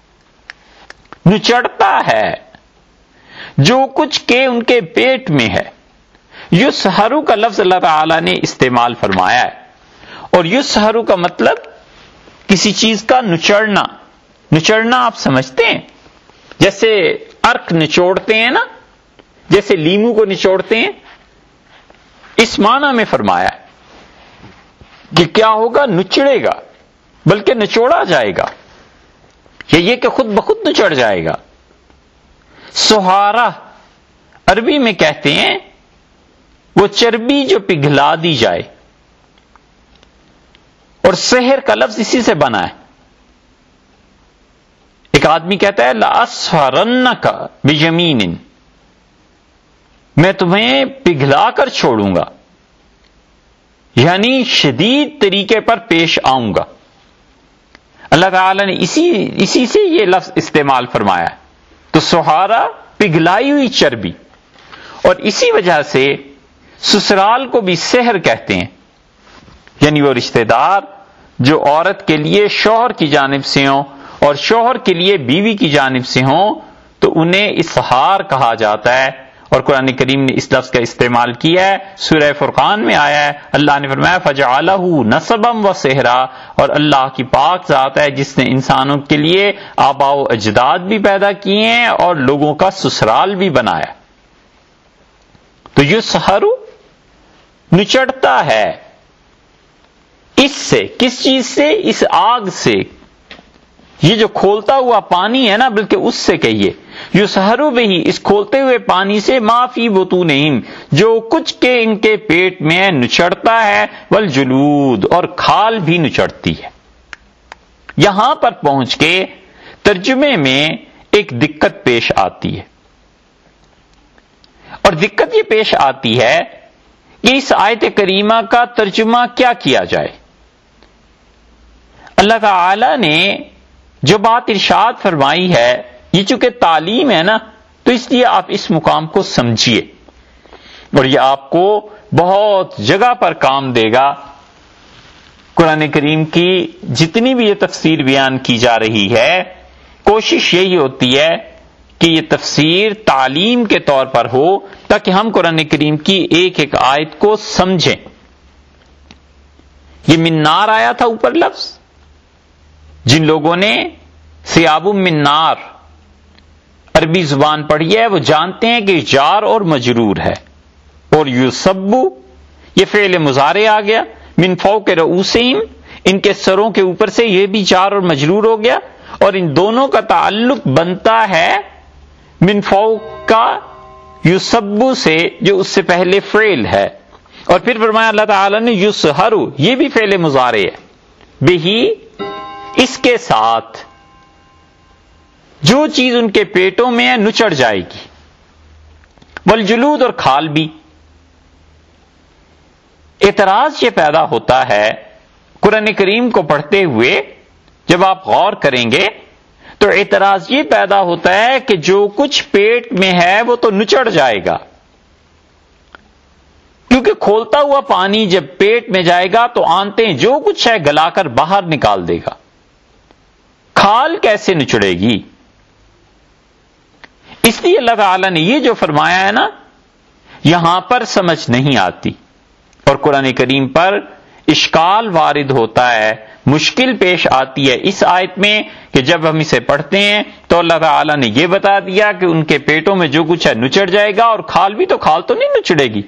نچڑتا ہے جو کچھ کہ ان کے پیٹ میں ہے۔ یسحر کا لفظ اللہ تعالی نے استعمال فرمایا ہے، اور یسحر کا مطلب کسی چیز کا نچڑنا۔ نچڑنا آپ سمجھتے ہیں، جیسے ارک نچوڑتے ہیں نا، جیسے لیمو کو نچوڑتے ہیں، اس معنی میں فرمایا ہے کہ کیا ہوگا، نچڑے گا، بلکہ نچوڑا جائے گا، یا یہ کہ خود بخود نچڑ جائے گا۔ سہارا عربی میں کہتے ہیں وہ چربی جو پگھلا دی جائے، اور سحر کا لفظ اسی سے بنا ہے۔ ایک آدمی کہتا ہے لَأَسْحَرَنَّكَ بِيَمِينٍ، میں تمہیں پگھلا کر چھوڑوں گا، یعنی شدید طریقے پر پیش آؤں گا۔ اللہ تعالی نے اسی اسی سے یہ لفظ استعمال فرمایا ہے۔ تو سہارا پگھلائی ہوئی چربی، اور اسی وجہ سے سسرال کو بھی سحر کہتے ہیں، یعنی وہ رشتہ دار جو عورت کے لیے شوہر کی جانب سے ہوں اور شوہر کے لیے بیوی کی جانب سے ہوں تو انہیں اسحار کہا جاتا ہے، اور قرآن کریم نے اس لفظ کا استعمال کیا ہے۔ سورہ فرقان میں آیا ہے، اللہ نے فرمایا فَجَعَلَهُ نَسَبًا وَسِحْرًا، اور اللہ کی پاک ذات ہے جس نے انسانوں کے لیے آباء و اجداد بھی پیدا کیے ہیں اور لوگوں کا سسرال بھی بنایا۔ تو یسحر نچڑتا ہے، اس سے، کس چیز سے، اس آگ سے، یہ جو کھولتا ہوا پانی ہے نا، بلکہ اس سے کہیے یسہرو بہی، اس کھولتے ہوئے پانی سے، ما فی بطونہم، جو کچھ کے ان کے پیٹ میں نچڑتا ہے، والجلود، اور کھال بھی نچڑتی ہے۔ یہاں پر پہنچ کے ترجمے میں ایک دقت پیش آتی ہے، اور دقت یہ پیش آتی ہے کہ اس آیت کریمہ کا ترجمہ کیا کیا جائے۔ اللہ تعالی نے جو بات ارشاد فرمائی ہے، یہ چونکہ تعلیم ہے نا، تو اس لیے آپ اس مقام کو سمجھیے، اور یہ آپ کو بہت جگہ پر کام دے گا۔ قرآن کریم کی جتنی بھی یہ تفسیر بیان کی جا رہی ہے، کوشش یہی ہوتی ہے کہ یہ تفسیر تعلیم کے طور پر ہو، تاکہ ہم قرآن کریم کی ایک ایک آیت کو سمجھیں۔ یہ من نار آیا تھا اوپر لفظ، جن لوگوں نے ثیاب من نار عربی زبان پڑھی ہے وہ جانتے ہیں کہ جار اور مجرور ہے، اور یسبو یہ فعل مضارع آ گیا، من فوق رؤوسہم، ان کے سروں کے اوپر سے، یہ بھی جار اور مجرور ہو گیا، اور ان دونوں کا تعلق بنتا ہے من فوق کا یسبو سے، جو اس سے پہلے فعل ہے، اور پھر فرمایا اللہ تعالی نے یسہرو، یہ بھی فعل مضارع ہے، بہی، اس کے ساتھ، جو چیز ان کے پیٹوں میں ہے نچڑ جائے گی، والجلود، اور کھال بھی۔ اعتراض یہ پیدا ہوتا ہے قرآن کریم کو پڑھتے ہوئے، جب آپ غور کریں گے تو اعتراض یہ پیدا ہوتا ہے کہ جو کچھ پیٹ میں ہے وہ تو نچڑ جائے گا، کیونکہ کھولتا ہوا پانی جب پیٹ میں جائے گا تو آنتیں جو کچھ ہے گلا کر باہر نکال دے گا، کھال کیسے نچڑے گی؟ اس لیے اللہ تعالی نے یہ جو فرمایا ہے نا، یہاں پر سمجھ نہیں آتی، اور قرآن کریم پر اشکال وارد ہوتا ہے، مشکل پیش آتی ہے اس آیت میں کہ جب ہم اسے پڑھتے ہیں تو اللہ تعالی نے یہ بتا دیا کہ ان کے پیٹوں میں جو کچھ ہے نچڑ جائے گا، اور کھال بھی، تو کھال تو نہیں نچڑے گی۔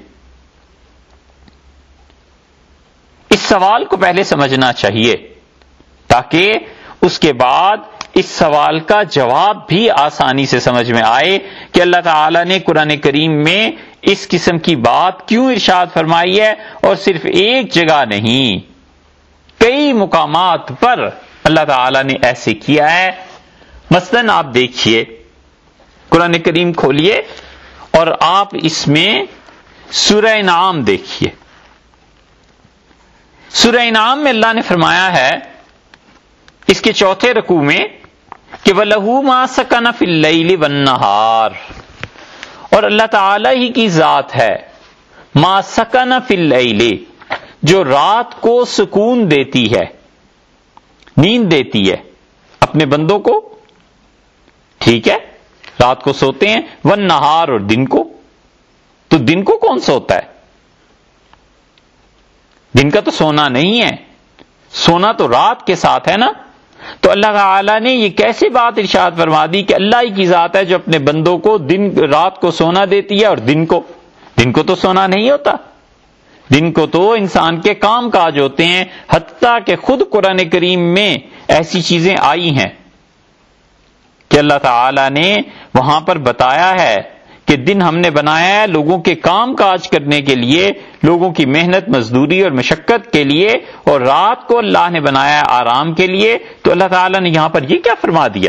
اس سوال کو پہلے سمجھنا چاہیے، تاکہ اس کے بعد اس سوال کا جواب بھی آسانی سے سمجھ میں آئے کہ اللہ تعالی نے قرآن کریم میں اس قسم کی بات کیوں ارشاد فرمائی ہے، اور صرف ایک جگہ نہیں، کئی مقامات پر اللہ تعالی نے ایسے کیا ہے۔ مثلاً آپ دیکھیے، قرآن کریم کھولیے اور آپ اس میں سورہ انعام دیکھیے۔ سورہ انعام میں اللہ نے فرمایا ہے اس کے چوتھے رکوع میں کہ وَلَهُ مَا سَكَنَ فِي اللَّيْلِ وَالنَّهَارِ، اور اللہ تعالی ہی کی ذات ہے ما سکن فی اللیل، جو رات کو سکون دیتی ہے، نیند دیتی ہے اپنے بندوں کو، ٹھیک ہے، رات کو سوتے ہیں، والنہار، اور دن کو، تو دن کو کون سوتا ہے؟ دن کا تو سونا نہیں ہے، سونا تو رات کے ساتھ ہے نا۔ تو اللہ تعالی نے یہ کیسے بات ارشاد فرما دی کہ اللہ ہی کی ذات ہے جو اپنے بندوں کو دن رات کو سونا دیتی ہے، اور دن کو دن کو تو سونا نہیں ہوتا، دن کو تو انسان کے کام کاج ہوتے ہیں، حتیٰ کہ خود قرآن کریم میں ایسی چیزیں آئی ہیں کہ اللہ تعالی نے وہاں پر بتایا ہے کہ دن ہم نے بنایا ہے لوگوں کے کام کاج کرنے کے لیے، لوگوں کی محنت مزدوری اور مشقت کے لیے، اور رات کو اللہ نے بنایا ہے آرام کے لیے۔ تو اللہ تعالیٰ نے یہاں پر یہ کیا فرما دیا؟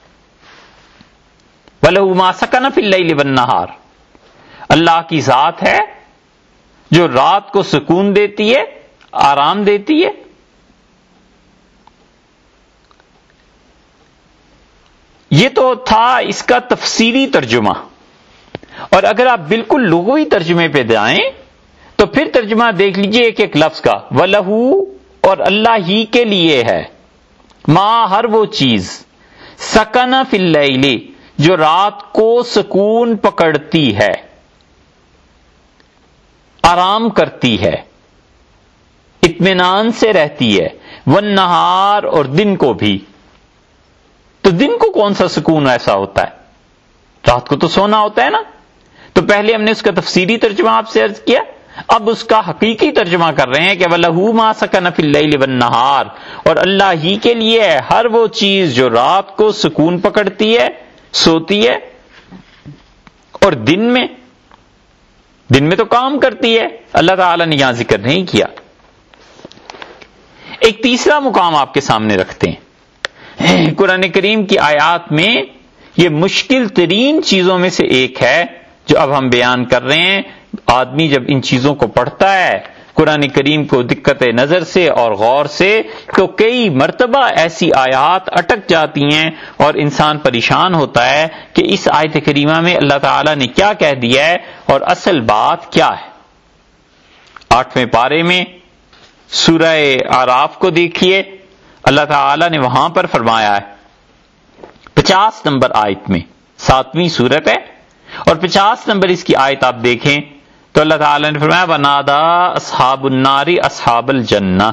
وَلَهُ مَا سَكَنَ فِي اللَّيْلِ وَالنَّهَارِ، اللہ کی ذات ہے جو رات کو سکون دیتی ہے، آرام دیتی ہے۔ یہ تو تھا اس کا تفسیری ترجمہ، اور اگر آپ بالکل لغوی ترجمے پہ جائیں تو پھر ترجمہ دیکھ لیجئے ایک ایک لفظ کا، وَلَهُ، اور اللہ ہی کے لیے ہے، ما، ہر وہ چیز، سکن فی اللیل، جو رات کو سکون پکڑتی ہے، آرام کرتی ہے، اطمینان سے رہتی ہے، والنہار، اور دن کو بھی۔ تو دن کو کون سا سکون ایسا ہوتا ہے؟ رات کو تو سونا ہوتا ہے نا۔ تو پہلے ہم نے اس کا تفسیری ترجمہ آپ سے عرض کیا، اب اس کا حقیقی ترجمہ کر رہے ہیں کہ وَلَهُ مَا سَكَنَ فِي اللَّيْلِ وَالنَّهَارِ، اور اللہ ہی کے لیے ہے ہر وہ چیز جو رات کو سکون پکڑتی ہے، سوتی ہے، اور دن میں دن میں تو کام کرتی ہے۔ اللہ تعالیٰ نے یہاں ذکر نہیں کیا۔ ایک تیسرا مقام آپ کے سامنے رکھتے ہیں، قرآن کریم کی آیات میں یہ مشکل ترین چیزوں میں سے ایک ہے جو اب ہم بیان کر رہے ہیں۔ آدمی جب ان چیزوں کو پڑھتا ہے قرآن کریم کو دقت نظر سے اور غور سے، تو کئی مرتبہ ایسی آیات اٹک جاتی ہیں اور انسان پریشان ہوتا ہے کہ اس آیت کریمہ میں اللہ تعالیٰ نے کیا کہہ دیا ہے اور اصل بات کیا ہے۔ آٹھویں پارے میں سورہ اعراف کو دیکھیے، اللہ تعالیٰ نے وہاں پر فرمایا ہے پچاس نمبر آیت میں، ساتویں سورت ہے اور پچاس نمبر اس کی آیت آپ دیکھیں تو اللہ تعالیٰ نے فرمایا وَنَادَا أَصْحَابُ النَّارِ أَصْحَابَ الْجَنَّةِ،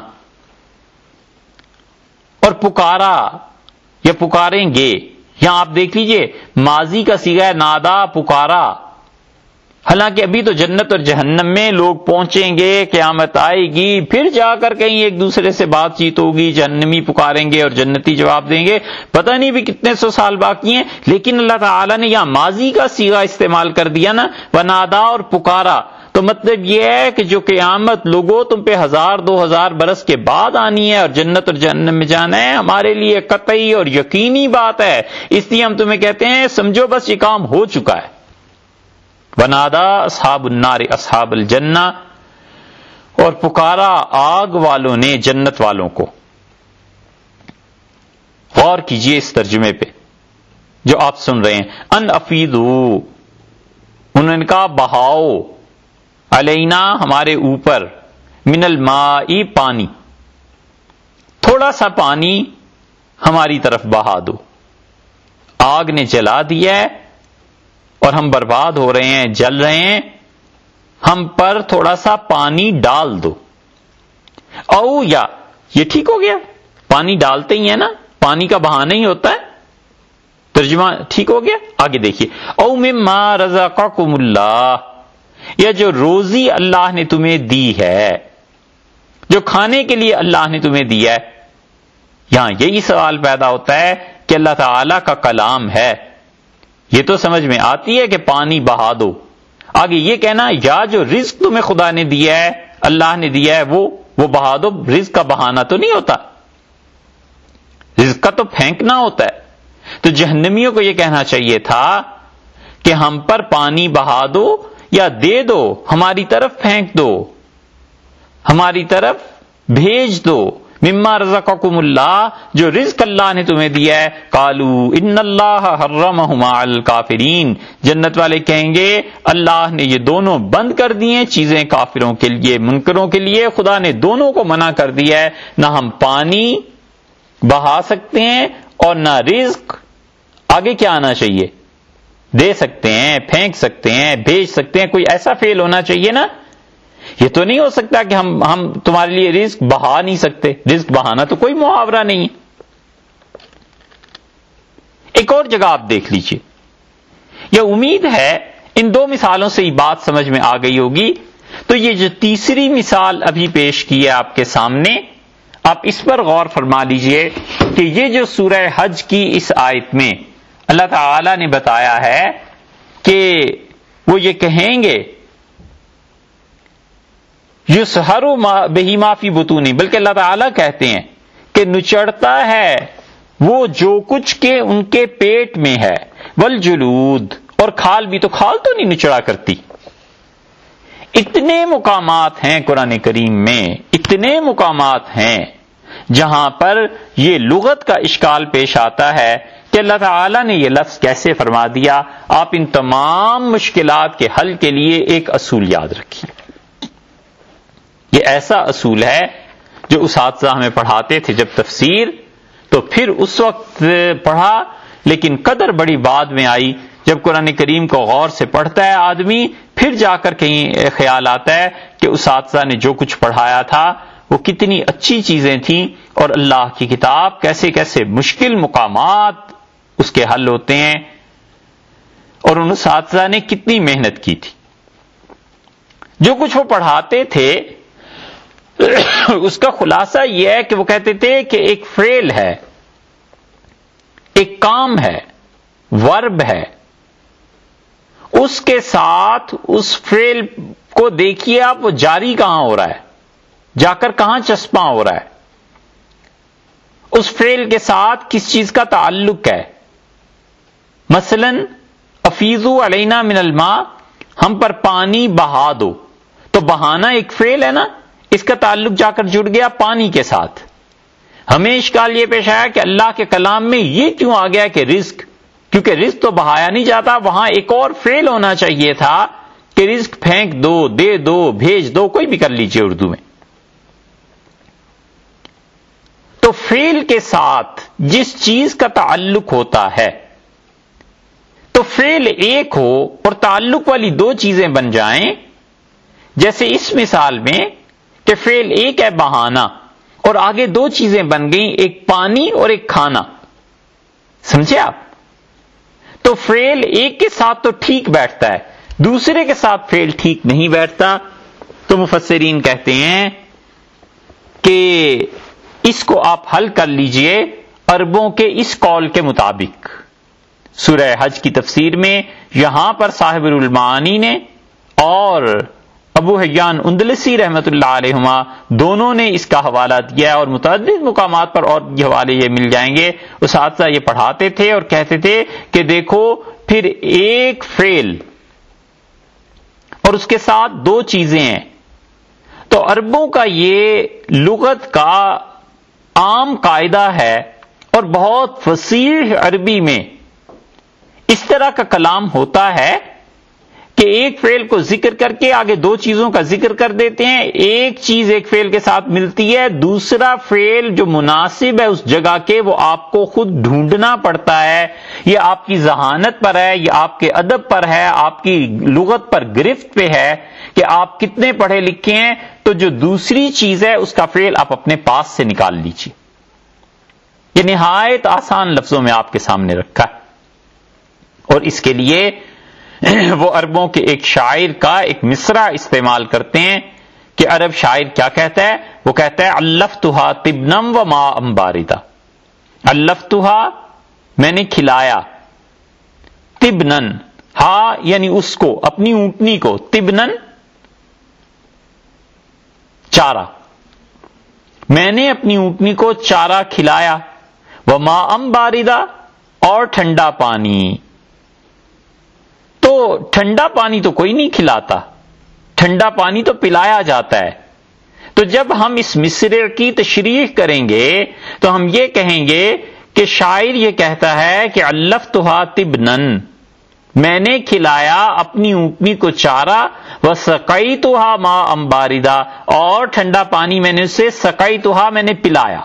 اور پکارا یا پکاریں گے، یہاں آپ دیکھ لیجئے ماضی کا صیغہ ہے نادا، پکارا، حالانکہ ابھی تو جنت اور جہنم میں لوگ پہنچیں گے، قیامت آئے گی، پھر جا کر کہیں ایک دوسرے سے بات چیت ہوگی، جہنمی پکاریں گے اور جنتی جواب دیں گے، پتہ نہیں بھی کتنے سو سال باقی ہیں، لیکن اللہ تعالیٰ نے یہاں ماضی کا صیغہ استعمال کر دیا نا، ونادا اور پکارا، تو مطلب یہ ہے کہ جو قیامت لوگوں تم پہ ہزار دو ہزار برس کے بعد آنی ہے اور جنت اور جہنم میں جانا ہے، ہمارے لیے قطعی اور یقینی بات ہے، اس لیے ہم تمہیں کہتے ہیں سمجھو بس یہ کام ہو چکا ہے۔ ونادا اصحاب النار اصحاب الجنہ، اور پکارا آگ والوں نے جنت والوں کو۔ غور کیجئے اس ترجمے پہ جو آپ سن رہے ہیں، ان افیدو، انہوں نے کہا بہاؤ، علینا ہمارے اوپر، من الماء پانی، تھوڑا سا پانی ہماری طرف بہا دو۔ آگ نے جلا دیا ہے اور ہم برباد ہو رہے ہیں، جل رہے ہیں، ہم پر تھوڑا سا پانی ڈال دو۔ او یا یہ ٹھیک ہو گیا، پانی ڈالتے ہی ہیں نا، پانی کا بہانا ہی ہوتا ہے، ترجمہ ٹھیک ہو گیا۔ آگے دیکھیے، او مما رزقکم اللہ، یا جو روزی اللہ نے تمہیں دی ہے، جو کھانے کے لیے اللہ نے تمہیں دیا ہے۔ یہاں یہی سوال پیدا ہوتا ہے کہ اللہ تعالی کا کلام ہے، یہ تو سمجھ میں آتی ہے کہ پانی بہا دو، آگے یہ کہنا یا جو رزق تمہیں خدا نے دیا ہے، اللہ نے دیا ہے، وہ وہ بہا دو، رزق کا بہانا تو نہیں ہوتا، رزق کا تو پھینکنا ہوتا ہے۔ تو جہنمیوں کو یہ کہنا چاہیے تھا کہ ہم پر پانی بہا دو یا دے دو، ہماری طرف پھینک دو، ہماری طرف بھیج دو، مما رزقکم اللہ، جو رزق اللہ نے تمہیں دیا ہے۔ قالو ان اللہ حرمہما علی الکافرین، جنت والے کہیں گے اللہ نے یہ دونوں بند کر دیے چیزیں کافروں کے لیے، منکروں کے لیے، خدا نے دونوں کو منع کر دیا ہے، نہ ہم پانی بہا سکتے ہیں اور نہ رزق آگے کیا آنا چاہیے، دے سکتے ہیں، پھینک سکتے ہیں، بھیج سکتے ہیں، کوئی ایسا فعل ہونا چاہیے نا۔ یہ تو نہیں ہو سکتا کہ ہم ہم تمہارے لیے رزق بہا نہیں سکتے، رزق بہانا تو کوئی محاورہ نہیں ہے۔ ایک اور جگہ آپ دیکھ لیجئے، یہ امید ہے ان دو مثالوں سے یہ بات سمجھ میں آ گئی ہوگی۔ تو یہ جو تیسری مثال ابھی پیش کی ہے آپ کے سامنے، آپ اس پر غور فرما لیجئے کہ یہ جو سورہ حج کی اس آیت میں اللہ تعالی نے بتایا ہے کہ وہ یہ کہیں گے یسحروا بہ ما فی بطونہم، بلکہ اللہ تعالیٰ کہتے ہیں کہ نچڑتا ہے وہ جو کچھ کے ان کے پیٹ میں ہے، والجلود، اور کھال بھی، تو کھال تو نہیں نچڑا کرتی۔ اتنے مقامات ہیں قرآن کریم میں، اتنے مقامات ہیں جہاں پر یہ لغت کا اشکال پیش آتا ہے کہ اللہ تعالیٰ نے یہ لفظ کیسے فرما دیا۔ آپ ان تمام مشکلات کے حل کے لیے ایک اصول یاد رکھیے، یہ ایسا اصول ہے جو اساتذہ ہمیں پڑھاتے تھے جب تفسیر، تو پھر اس وقت پڑھا، لیکن قدر بڑی بعد میں آئی جب قرآن کریم کو غور سے پڑھتا ہے آدمی، پھر جا کر کہیں خیال آتا ہے کہ اساتذہ نے جو کچھ پڑھایا تھا وہ کتنی اچھی چیزیں تھیں، اور اللہ کی کتاب کیسے کیسے مشکل مقامات اس کے حل ہوتے ہیں، اور ان اساتذہ نے کتنی محنت کی تھی۔ جو کچھ وہ پڑھاتے تھے اس کا خلاصہ یہ ہے کہ وہ کہتے تھے کہ ایک فعل ہے، ایک کام ہے، ورب ہے، اس کے ساتھ اس فعل کو دیکھیے آپ، وہ جاری کہاں ہو رہا ہے، جا کر کہاں چسپاں ہو رہا ہے، اس فعل کے ساتھ کس چیز کا تعلق ہے. مثلا افیضوا علینا من الماء، ہم پر پانی بہا دو، تو بہانا ایک فعل ہے نا، اس کا تعلق جا کر جڑ گیا پانی کے ساتھ. ہمیں اشکال یہ پیش آیا کہ اللہ کے کلام میں یہ کیوں آ گیا کہ رزق، کیونکہ رزق تو بہایا نہیں جاتا، وہاں ایک اور فعل ہونا چاہیے تھا کہ رزق پھینک دو، دے دو، بھیج دو، کوئی بھی کر لیجئے اردو میں. تو فعل کے ساتھ جس چیز کا تعلق ہوتا ہے، تو فعل ایک ہو اور تعلق والی دو چیزیں بن جائیں، جیسے اس مثال میں کہ فعل ایک ہے بہانا اور آگے دو چیزیں بن گئیں، ایک پانی اور ایک کھانا. سمجھے آپ؟ تو فعل ایک کے ساتھ تو ٹھیک بیٹھتا ہے، دوسرے کے ساتھ فعل ٹھیک نہیں بیٹھتا. تو مفسرین کہتے ہیں کہ اس کو آپ حل کر لیجئے عربوں کے اس قول کے مطابق. سورہ حج کی تفسیر میں یہاں پر صاحب المعانی نے اور ابو حیان اندلسی رحمت اللہ علیہما دونوں نے اس کا حوالہ دیا، اور متعدد مقامات پر اور یہ حوالے یہ مل جائیں گے. اساتذہ یہ پڑھاتے تھے اور کہتے تھے کہ دیکھو پھر ایک فعل اور اس کے ساتھ دو چیزیں ہیں، تو عربوں کا یہ لغت کا عام قاعدہ ہے اور بہت فصیح عربی میں اس طرح کا کلام ہوتا ہے کہ ایک فعل کو ذکر کر کے آگے دو چیزوں کا ذکر کر دیتے ہیں. ایک چیز ایک فعل کے ساتھ ملتی ہے، دوسرا فعل جو مناسب ہے اس جگہ کے وہ آپ کو خود ڈھونڈنا پڑتا ہے. یہ آپ کی ذہانت پر ہے، یہ آپ کے ادب پر ہے، آپ کی لغت پر گرفت پہ ہے کہ آپ کتنے پڑھے لکھے ہیں. تو جو دوسری چیز ہے اس کا فعل آپ اپنے پاس سے نکال لیجیے. یہ نہایت آسان لفظوں میں آپ کے سامنے رکھا ہے، اور اس کے لیے وہ عربوں کے ایک شاعر کا ایک مصرع استعمال کرتے ہیں کہ عرب شاعر کیا کہتا ہے. وہ کہتا ہے الفتھا طبنم و ماء باردہ. الفتھا میں نے کھلایا، طبنن ہا یعنی اس کو، اپنی اونٹنی کو، طبنن چارہ، میں نے اپنی اونٹنی کو چارہ کھلایا، و ماء باردہ اور ٹھنڈا پانی. تو ٹھنڈا پانی تو کوئی نہیں کھلاتا، ٹھنڈا پانی تو پلایا جاتا ہے. تو جب ہم اس مصرع کی تشریح کریں گے تو ہم یہ کہیں گے کہ شاعر یہ کہتا ہے کہ الفتھا طبنن، میں نے کھلایا اپنی اونٹنی کو چارہ، وسقیتھا ماء باردہ اور ٹھنڈا پانی میں نے اسے سقیتھا میں نے پلایا.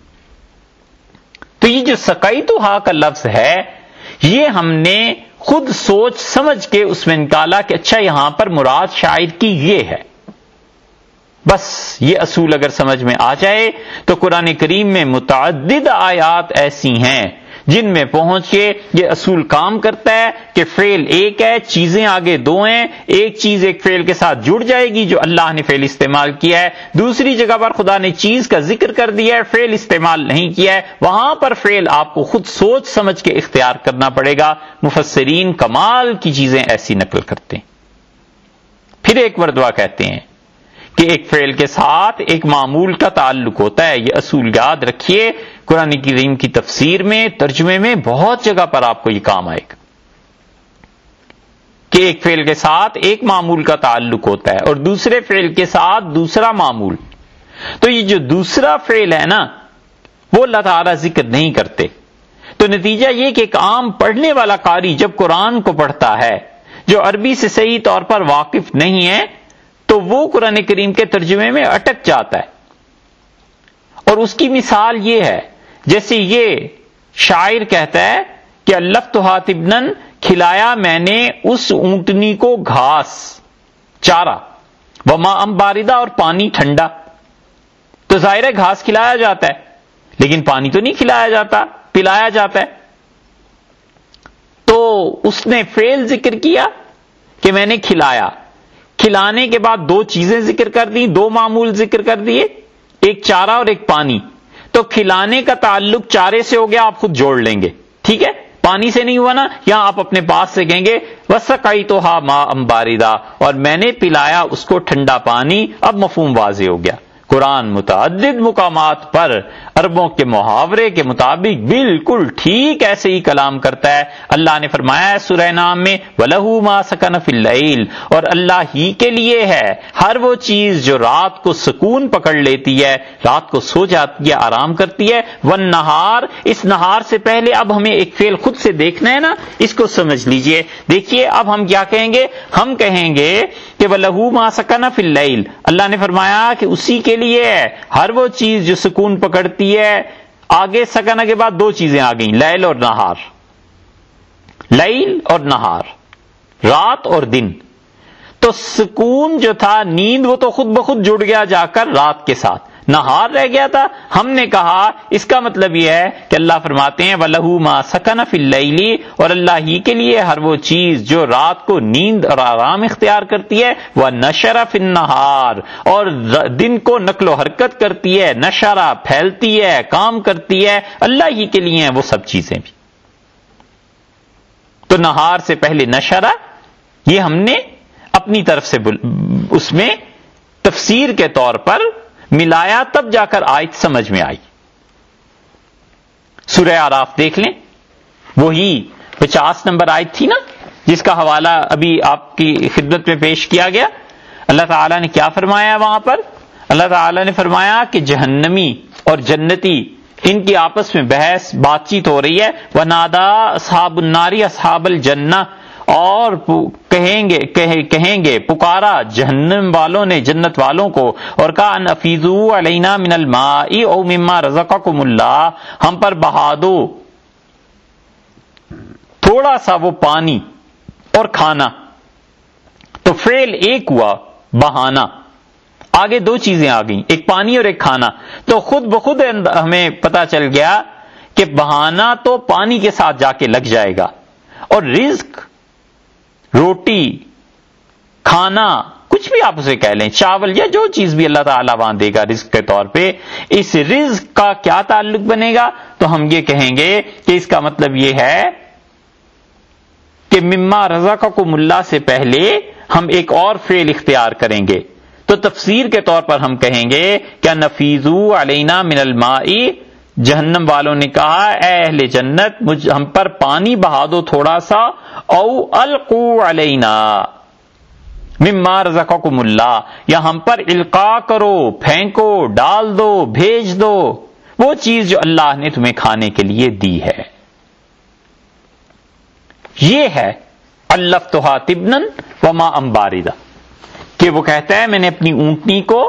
تو یہ جو سقیتھا کا لفظ ہے یہ ہم نے خود سوچ سمجھ کے اس میں نکالا کہ اچھا یہاں پر مراد شاعر کی یہ ہے. بس یہ اصول اگر سمجھ میں آ جائے تو قرآن کریم میں متعدد آیات ایسی ہیں جن میں پہنچ کے یہ اصول کام کرتا ہے کہ فعل ایک ہے، چیزیں آگے دو ہیں، ایک چیز ایک فعل کے ساتھ جڑ جائے گی جو اللہ نے فعل استعمال کیا ہے، دوسری جگہ پر خدا نے چیز کا ذکر کر دیا ہے، فعل استعمال نہیں کیا ہے، وہاں پر فعل آپ کو خود سوچ سمجھ کے اختیار کرنا پڑے گا. مفسرین کمال کی چیزیں ایسی نقل کرتے ہیں. پھر ایک مرتبہ کہتے ہیں کہ ایک فعل کے ساتھ ایک معمول کا تعلق ہوتا ہے. یہ اصول یاد رکھیے، قرآن کریم کی تفسیر میں، ترجمے میں بہت جگہ پر آپ کو یہ کام آئے گا کہ ایک فعل کے ساتھ ایک معمول کا تعلق ہوتا ہے اور دوسرے فعل کے ساتھ دوسرا معمول. تو یہ جو دوسرا فعل ہے نا وہ اللہ تعالیٰ ذکر نہیں کرتے. تو نتیجہ یہ کہ ایک عام پڑھنے والا قاری جب قرآن کو پڑھتا ہے جو عربی سے صحیح طور پر واقف نہیں ہے تو وہ قرآن کریم کے ترجمے میں اٹک جاتا ہے. اور اس کی مثال یہ ہے جیسے یہ شاعر کہتا ہے کہ الفتھا طبنن، کھلایا میں نے اس اونٹنی کو گھاس، چارہ، و ماء باردہ اور پانی ٹھنڈا. تو ظاہر ہے گھاس کھلایا جاتا ہے لیکن پانی تو نہیں کھلایا جاتا، پلایا جاتا ہے. تو اس نے فعل ذکر کیا کہ میں نے کھلایا. کھلانے کے بعد دو چیزیں ذکر کر دی، دو معمول ذکر کر دیے، ایک چارہ اور ایک پانی. تو کھلانے کا تعلق چارے سے ہو گیا، آپ خود جوڑ لیں گے، ٹھیک ہے، پانی سے نہیں ہوا نا. یہاں آپ اپنے پاس سے کہیں گے وَسَقَيْتُهَا مَاءً بَارِدًا، اور میں نے پلایا اس کو ٹھنڈا پانی. اب مفہوم واضح ہو گیا. قرآن متعدد مقامات پر عربوں کے محاورے کے مطابق بالکل ٹھیک ایسے ہی کلام کرتا ہے. اللہ نے فرمایا ہے سورہ نام میں وَلَهُ مَا سَكَنَ فِي اللَّيْلِ، اور اللہ ہی کے لیے ہے ہر وہ چیز جو رات کو سکون پکڑ لیتی ہے، رات کو سو جاتی ہے، آرام کرتی ہے. وَالنَّهَارِ، اس نہار سے پہلے اب ہمیں ایک فعل خود سے دیکھنا ہے نا، اس کو سمجھ لیجئے. دیکھیے اب ہم کیا کہیں گے، ہم کہیں گے کہ وَلَهُ مَا سَكَنَ فِي اللَّيْلِ، اللہ نے فرمایا کہ اسی کے لیے ہے ہر وہ چیز جو سکون پکڑتی ہے. آگے سکنا کے بعد دو چیزیں آ گئیں، لیل اور نہار. لیل اور نہار، رات اور دن. تو سکون جو تھا، نیند، وہ تو خود بخود جڑ گیا جا کر رات کے ساتھ، نہار رہ گیا تھا. ہم نے کہا اس کا مطلب یہ ہے کہ اللہ فرماتے ہیں وَلَهُ مَا سَكَنَ فِي اللَّيْلِ، اور اللہ ہی کے لیے ہر وہ چیز جو رات کو نیند اور آرام اختیار کرتی ہے. وَنَشَرَ فِي النَّهَارِ، اور دن کو نقل و حرکت کرتی ہے، نشرہ پھیلتی ہے، کام کرتی ہے، اللہ ہی کے لیے ہیں وہ سب چیزیں بھی. تو نہار سے پہلے نشرہ، یہ ہم نے اپنی طرف سے اس میں تفسیر کے طور پر ملایا، تب جا کر آیت سمجھ میں آئی. سورہ اعراف دیکھ لیں، وہی پچاس نمبر آیت تھی نا، جس کا حوالہ ابھی آپ کی خدمت میں پیش کیا گیا. اللہ تعالیٰ نے کیا فرمایا وہاں پر؟ اللہ تعالیٰ نے فرمایا کہ جہنمی اور جنتی ان کی آپس میں بحث بات چیت ہو رہی ہے. وَنَادَىٰ أَصْحَابُ النَّارِ أَصْحَابَ الْجَنَّةِ، اور کہیں گے کہیں گے پکارا جہنم والوں نے جنت والوں کو، اور کہا ان افیضوا علینا من الماء او مما رزقکم اللہ، ہم پر بہا دو تھوڑا سا وہ پانی اور کھانا. تو فعل ایک ہوا، بہانا. آگے دو چیزیں آ گئیں، ایک پانی اور ایک کھانا. تو خود بخود ہمیں پتا چل گیا کہ بہانا تو پانی کے ساتھ جا کے لگ جائے گا، اور رزق، روٹی، کھانا، کچھ بھی آپ اسے کہہ لیں، چاول یا جو چیز بھی اللہ تعالیٰ وہاں دے گا رزق کے طور پہ، اس رزق کا کیا تعلق بنے گا؟ تو ہم یہ کہیں گے کہ اس کا مطلب یہ ہے کہ مما رزقکم اللہ سے پہلے ہم ایک اور فعل اختیار کریں گے. تو تفسیر کے طور پر ہم کہیں گے کہ نفیضوا علینا من الماء، جہنم والوں نے کہا اے اہل جنت مجھ ہم پر پانی بہا دو تھوڑا سا، او القوا علینا مما رزقکم اللہ، یا ہم پر القاء کرو، پھینکو، ڈال دو، بھیج دو وہ چیز جو اللہ نے تمہیں کھانے کے لیے دی ہے. یہ ہے علفتھا طبنا وماء باردا، کہ وہ کہتا ہے میں نے اپنی اونٹنی کو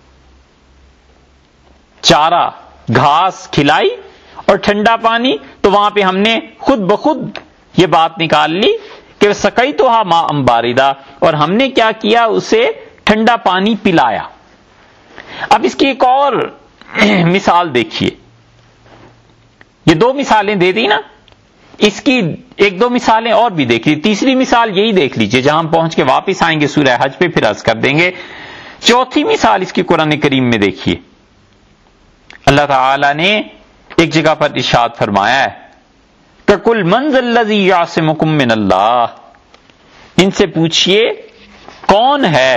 چارہ گھاس کھلائی اور ٹھنڈا پانی. تو وہاں پہ ہم نے خود بخود یہ بات نکال لی کہ سقیتھا ماء باردا، اور ہم نے کیا کیا، اسے ٹھنڈا پانی پلایا. اب اس کی ایک اور مثال دیکھیے، یہ دو مثالیں دے دی نا، اس کی ایک دو مثالیں اور بھی دیکھ لی. تیسری مثال یہی دیکھ لیجئے، جہاں ہم پہنچ کے واپس آئیں گے سورہ حج پہ پھر عرض کر دیں گے. چوتھی مثال اس کی قرآن کریم میں دیکھیے، اللہ تعالی نے ایک جگہ پر ارشاد فرمایا ہے کہ کل من ذا الذی یعصمکم من اللہ، ان سے پوچھئے کون ہے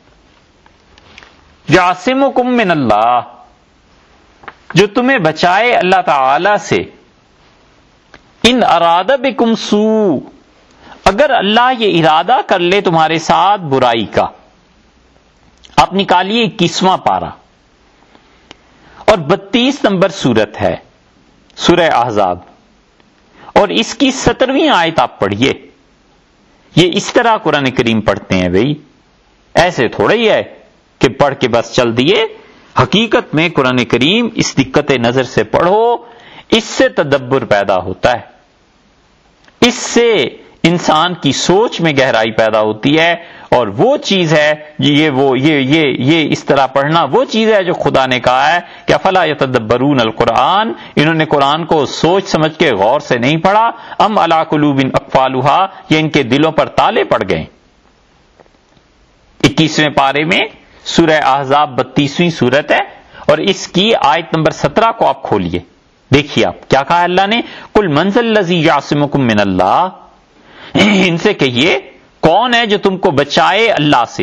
یعصمکم من اللہ، جو تمہیں بچائے اللہ تعالی سے. ان اراد بکم سوء، اگر اللہ یہ ارادہ کر لے تمہارے ساتھ برائی کا. آپ نکالیے اکیسواں پارہ اور بتیس نمبر سورت ہے سورہ احزاب، اور اس کی سترویں آیت آپ پڑھیے. یہ اس طرح قرآن کریم پڑھتے ہیں بھئی، ایسے تھوڑا ہی ہے کہ پڑھ کے بس چل دیے. حقیقت میں قرآن کریم اس دقت نظر سے پڑھو، اس سے تدبر پیدا ہوتا ہے، اس سے انسان کی سوچ میں گہرائی پیدا ہوتی ہے. اور وہ چیز ہے یہ وہ یہ یہ یہ اس طرح پڑھنا وہ چیز ہے جو خدا نے کہا ہے کہ افلا یتدبرون القرآن، انہوں نے قرآن کو سوچ سمجھ کے غور سے نہیں پڑھا. ام علی قلوب اقفالها، یہ ان کے دلوں پر تالے پڑ گئے. اکیسویں پارے میں سورہ احزاب بتیسویں سورت ہے، اور اس کی آیت نمبر سترہ کو آپ کھولیے، دیکھیے آپ کیا کہا اللہ نے، قل من ذا الذی یعصمکم من اللہ، ان سے کہیے کون ہے جو تم کو بچائے اللہ سے،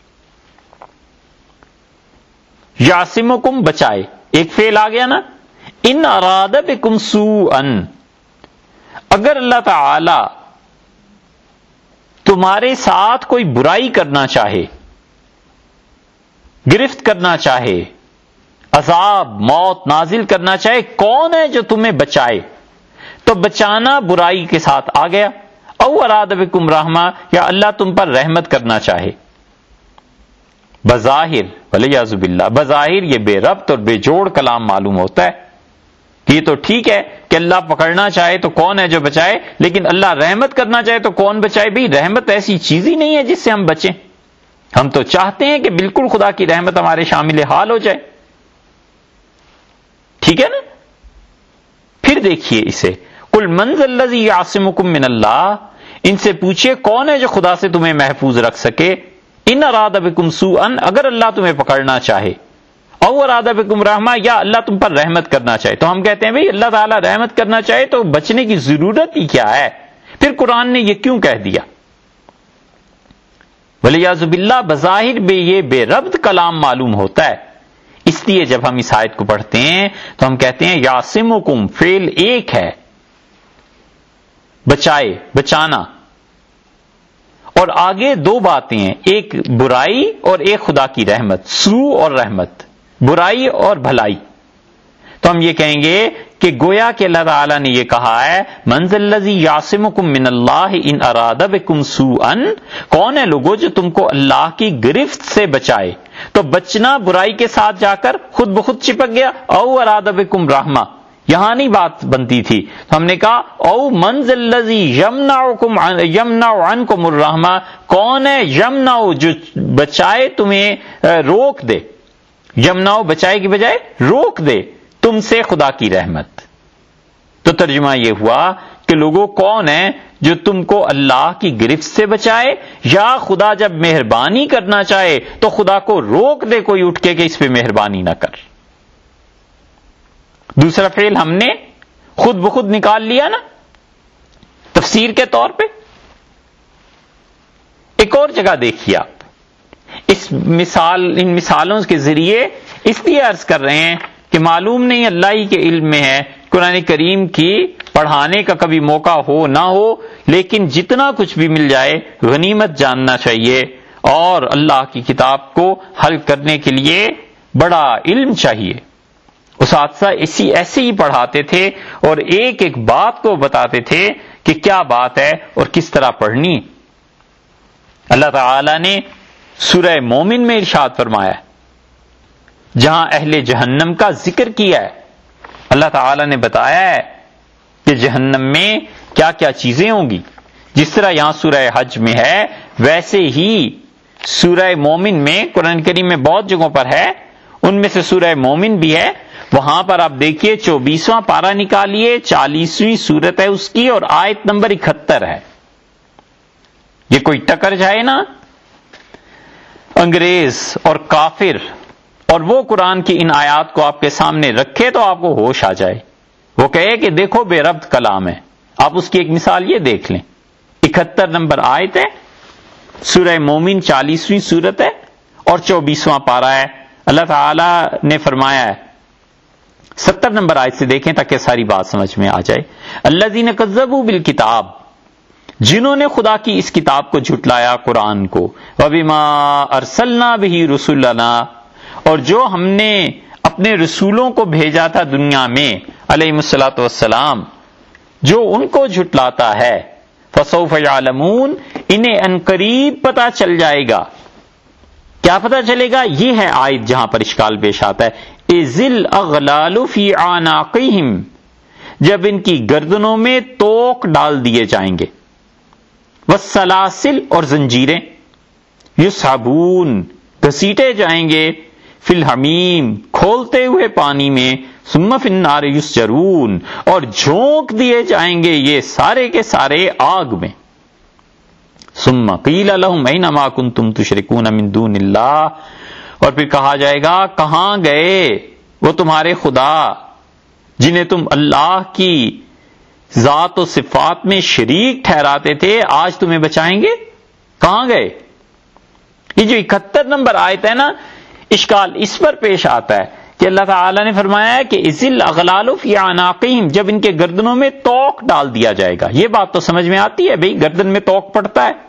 یعصمکم بچائے، ایک فعل آ گیا نا، ان اراد بکم سوءا، اگر اللہ تعالی تمہارے ساتھ کوئی برائی کرنا چاہے، گرفت کرنا چاہے، عذاب موت نازل کرنا چاہے، کون ہے جو تمہیں بچائے؟ تو بچانا برائی کے ساتھ آ گیا، او اراد بکم رحمہ، یا اللہ تم پر رحمت کرنا چاہے۔ بظاہر ولیعوذ باللہ، بظاہر یہ بے ربط اور بے جوڑ کلام معلوم ہوتا ہے کہ یہ تو ٹھیک ہے کہ اللہ پکڑنا چاہے تو کون ہے جو بچائے، لیکن اللہ رحمت کرنا چاہے تو کون بچائے؟ بھئی رحمت ایسی چیز ہی نہیں ہے جس سے ہم بچیں، ہم تو چاہتے ہیں کہ بالکل خدا کی رحمت ہمارے شامل حال ہو جائے، ٹھیک ہے نا؟ پھر دیکھیے اسے، قل من ذا الذی یعصمکم من اللہ، ان سے پوچھئے کون ہے جو خدا سے تمہیں محفوظ رکھ سکے، ان اراد بکم سوءا، اگر اللہ تمہیں پکڑنا چاہے، او اراد بکم رحمہ، یا اللہ تم پر رحمت کرنا چاہے۔ تو ہم کہتے ہیں بھئی اللہ تعالیٰ رحمت کرنا چاہے تو بچنے کی ضرورت ہی کیا ہے؟ پھر قرآن نے یہ کیوں کہہ دیا؟ ولیعوذ باللہ، بظاہر بے یہ بے ربط کلام معلوم ہوتا ہے، اس لیے جب ہم اس آیت کو پڑھتے ہیں تو ہم کہتے ہیں یعصمکم، فعل ایک ہے، بچائے، بچانا، اور آگے دو باتیں ہیں، ایک برائی اور ایک خدا کی رحمت، سو اور رحمت، برائی اور بھلائی۔ تو ہم یہ کہیں گے کہ گویا کہ اللہ تعالیٰ نے یہ کہا ہے من ذا الذی یعصمکم من اللہ ان اراد بکم سوءا، کون ہے لوگوں جو تم کو اللہ کی گرفت سے بچائے؟ تو بچنا برائی کے ساتھ جا کر خود بخود چپک گیا، او اراد بکم رحمہ، یہاں نہیں بات بنتی تھی، تو ہم نے کہا او من ذا الذی یمنعکم یمنع عنکم الرحمہ، کون ہے یمنع جو بچائے تمہیں، روک دے، یمنع بچائے کی بجائے روک دے تم سے خدا کی رحمت۔ تو ترجمہ یہ ہوا کہ لوگوں کون ہے جو تم کو اللہ کی گرفت سے بچائے، یا خدا جب مہربانی کرنا چاہے تو خدا کو روک دے کوئی اٹھ کے کہ اس پہ مہربانی نہ کر۔ دوسرا فعل ہم نے خود بخود نکال لیا نا تفسیر کے طور پہ۔ ایک اور جگہ دیکھیے آپ، اس مثال ان مثالوں کے ذریعے اس لیے عرض کر رہے ہیں کہ معلوم نہیں اللہ ہی کے علم میں ہے، قرآن کریم کی پڑھانے کا کبھی موقع ہو نہ ہو، لیکن جتنا کچھ بھی مل جائے غنیمت جاننا چاہیے، اور اللہ کی کتاب کو حل کرنے کے لیے بڑا علم چاہیے۔ اساتذہ اسی ایسے ہی پڑھاتے تھے اور ایک ایک بات کو بتاتے تھے کہ کیا بات ہے اور کس طرح پڑھنی۔ اللہ تعالی نے سورہ مومن میں ارشاد فرمایا ہے، جہاں اہل جہنم کا ذکر کیا ہے، اللہ تعالی نے بتایا ہے کہ جہنم میں کیا کیا چیزیں ہوں گی۔ جس طرح یہاں سورہ حج میں ہے، ویسے ہی سورہ مومن میں قرآن کریم میں بہت جگہوں پر ہے، ان میں سے سورہ مومن بھی ہے۔ وہاں پر آپ دیکھیے چوبیسواں پارہ نکالیے، چالیسویں سورت ہے اس کی، اور آیت نمبر اکہتر ہے۔ یہ کوئی ٹکر جائے نا انگریز اور کافر، اور وہ قرآن کی ان آیات کو آپ کے سامنے رکھے تو آپ کو ہوش آ جائے، وہ کہے کہ دیکھو بے ربط کلام ہے۔ آپ اس کی ایک مثال یہ دیکھ لیں، اکہتر نمبر آیت ہے، سورہ مومن چالیسویں سورت ہے اور چوبیسواں پارہ ہے۔ اللہ تعالی نے فرمایا ہے، ستر نمبر آیت سے دیکھیں تاکہ ساری بات سمجھ میں آ جائے۔ الذین کذبوا بالکتاب، جنہوں نے خدا کی اس کتاب کو جھٹلایا، قرآن کو، وبما ارسلنا بہ رسلنا، اور جو ہم نے اپنے رسولوں کو بھیجا تھا دنیا میں علیہ الصلوۃ والسلام، جو ان کو جھٹلاتا ہے، فسوف یعلمون، انہیں انقریب پتہ چل جائے گا۔ کیا پتہ چلے گا؟ یہ ہے آیت جہاں پر اشکال پیش آتا ہے، اذ الاغلال فی اعناقہم، جب ان کی گردنوں میں توق ڈال دیے جائیں گے، والسلاسل، اور زنجیریں، یسحبون، گھسیٹے جائیں گے، فی الحمیم، کھولتے ہوئے پانی میں، ثم فی النار یسجرون، اور جھونک دیے جائیں گے یہ سارے کے سارے آگ میں۔ ثم قیل لہم این ما کنتم تشرکون من دون اللہ، اور پھر کہا جائے گا کہاں گئے وہ تمہارے خدا جنہیں تم اللہ کی ذات و صفات میں شریک ٹھہراتے تھے، آج تمہیں بچائیں گے؟ کہاں گئے؟ یہ جو اکہتر نمبر آیت ہے نا، اشکال اس پر پیش آتا ہے کہ اللہ تعالیٰ نے فرمایا ہے کہ اذ الاغلال فی اعناقہم، جب ان کے گردنوں میں توق ڈال دیا جائے گا۔ یہ بات تو سمجھ میں آتی ہے بھئی، گردن میں توق پڑتا ہے،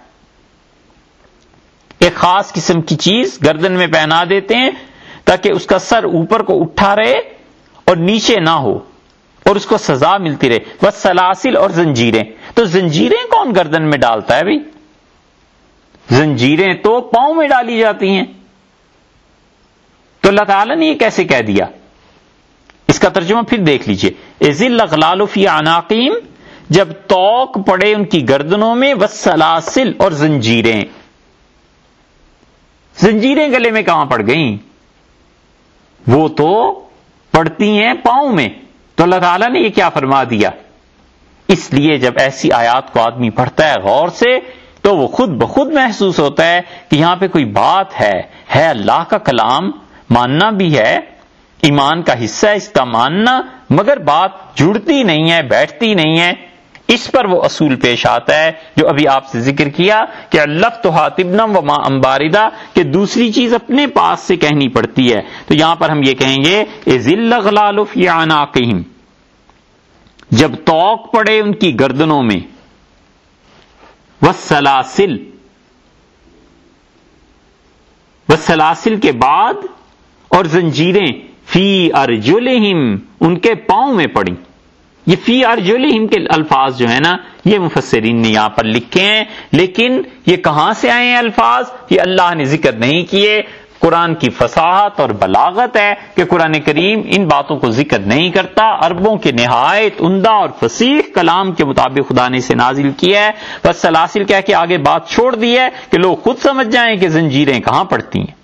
ایک خاص قسم کی چیز گردن میں پہنا دیتے ہیں تاکہ اس کا سر اوپر کو اٹھا رہے اور نیچے نہ ہو اور اس کو سزا ملتی رہے۔ والسلاسل، اور زنجیریں، تو زنجیریں کون گردن میں ڈالتا ہے بھئی؟ زنجیریں تو پاؤں میں ڈالی جاتی ہیں، تو اللہ تعالیٰ نے یہ کیسے کہہ دیا؟ اس کا ترجمہ پھر دیکھ لیجئے، اذ الاغلال فی اعناقہم، جب توق پڑے ان کی گردنوں میں، والسلاسل، اور زنجیریں۔ زنجیریں گلے میں کہاں پڑ گئیں؟ وہ تو پڑتی ہیں پاؤں میں، تو اللہ تعالیٰ نے یہ کیا فرما دیا؟ اس لیے جب ایسی آیات کو آدمی پڑھتا ہے غور سے تو وہ خود بخود محسوس ہوتا ہے کہ یہاں پہ کوئی بات ہے ہے اللہ کا کلام، ماننا بھی ہے، ایمان کا حصہ ہے اس کا ماننا، مگر بات جڑتی نہیں ہے، بیٹھتی نہیں ہے۔ اس پر وہ اصول پیش آتا ہے جو ابھی آپ سے ذکر کیا کہ اللفتھا طبنا وما باردہ، کہ دوسری چیز اپنے پاس سے کہنی پڑتی ہے۔ تو یہاں پر ہم یہ کہیں گے اذ الاغلال فی اعناقہم، جب توق پڑے ان کی گردنوں میں، والسلاسل، والسلاسل کے بعد، اور زنجیریں، فی ارجلہم، ان کے پاؤں میں پڑیں۔ یہ فی ارجلہم کے الفاظ جو ہیں نا، یہ مفسرین نے یہاں پر لکھے ہیں، لیکن یہ کہاں سے آئے ہیں الفاظ؟ یہ اللہ نے ذکر نہیں کیے۔ قرآن کی فصاحت اور بلاغت ہے کہ قرآن کریم ان باتوں کو ذکر نہیں کرتا، عربوں کے نہایت عمدہ اور فصیح کلام کے مطابق خدا نے اسے نازل کیا ہے، بس سلاسل کہہ کے آگے بات چھوڑ دی ہے کہ لوگ خود سمجھ جائیں کہ زنجیریں کہاں پڑتی ہیں۔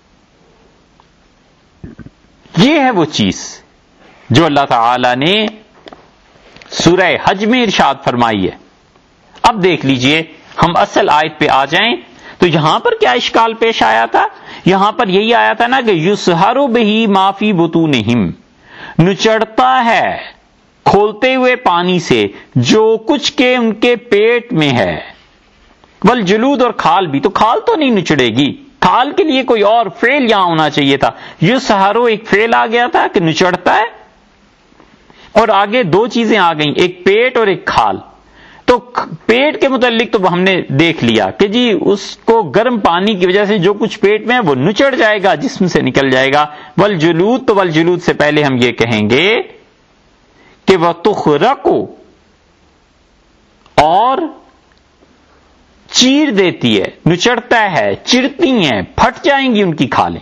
یہ ہے وہ چیز جو اللہ تعالی نے سورہ حج میں ارشاد فرمائی ہے۔ اب دیکھ لیجئے، ہم اصل آیت پہ آ جائیں تو یہاں پر کیا اشکال پیش آیا تھا؟ یہاں پر یہی آیا تھا نا کہ یسحر بہ ما فی بطونہم، نچڑتا ہے کھولتے ہوئے پانی سے جو کچھ کے ان کے پیٹ میں ہے، والجلود، اور کھال بھی، تو کھال تو نہیں نچڑے گی، کھال کے لیے کوئی اور فعل یہاں ہونا چاہیے تھا۔ یسحر ایک فعل آ گیا تھا کہ نچڑتا ہے، اور آگے دو چیزیں آ گئیں، ایک پیٹ اور ایک کھال۔ تو پیٹ کے متعلق تو ہم نے دیکھ لیا کہ جی اس کو گرم پانی کی وجہ سے جو کچھ پیٹ میں ہے وہ نچڑ جائے گا، جسم سے نکل جائے گا۔ والجلود، تو والجلود سے پہلے ہم یہ کہیں گے کہ وہ تخرق، اور چیر دیتی ہے، نچڑتا ہے، چرتی ہیں، پھٹ جائیں گی ان کی کھالیں۔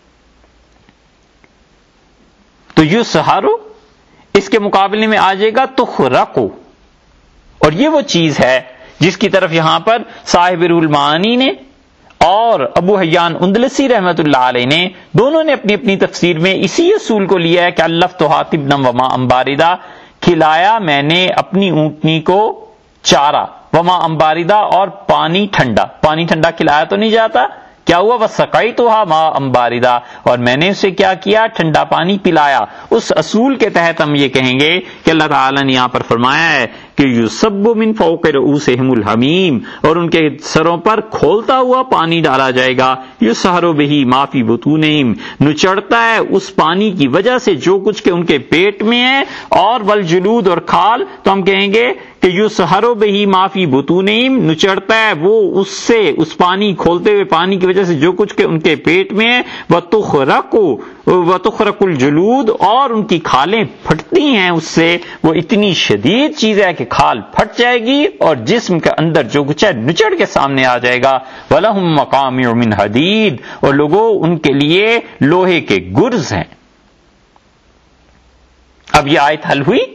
تو یسحر اس کے مقابلے میں آ جائے گا تخرق، اور یہ وہ چیز ہے جس کی طرف یہاں پر صاحب روح المعانی نے اور ابو حیان اندلسی رحمت اللہ علیہ نے دونوں نے اپنی اپنی تفسیر میں اسی اصول کو لیا ہے کہ اللفتھا طبنا وما باردہ، کھلایا میں نے اپنی اونٹنی کو چارہ، وما باردہ، اور پانی ٹھنڈا۔ پانی ٹھنڈا کھلایا تو نہیں جاتا، کیا ہوا؟ وسقیتھا ماء باردہ، اور میں نے اسے کیا کیا؟ ٹھنڈا پانی پلایا۔ اس اصول کے تحت ہم یہ کہیں گے کہ اللہ تعالیٰ نے یہاں پر فرمایا ہے کہ یصب من فوق رؤوسہم الحمیم، اور ان کے سروں پر کھولتا ہوا پانی ڈالا جائے گا۔ یسحر بہ ما فی بطونہم، نچڑتا ہے اس پانی کی وجہ سے جو کچھ کہ ان کے پیٹ میں ہے، اور والجلود، اور کھال، تو ہم کہیں گے کہ یسحر بہ ما فی بطونہم، نچڑتا ہے وہ اس سے، اس پانی کھولتے ہوئے پانی کی وجہ سے جو کچھ کہ ان کے پیٹ میں ہے، وتخرق وتخرق الجلود، اور ان کی کھالیں پھٹتی ہیں اس سے۔ وہ اتنی شدید چیز ہے کہ کھال پھٹ جائے گی اور جسم کے اندر جو کچھ ہے نچڑ کے سامنے آ جائے گا۔ وَلَهُم مَّقَامِعُ مِنْ حَدِيدٍ، اور لوگوں ان کے لیے لوہے کے گرز ہیں۔ اب یہ آیت حل ہوئی،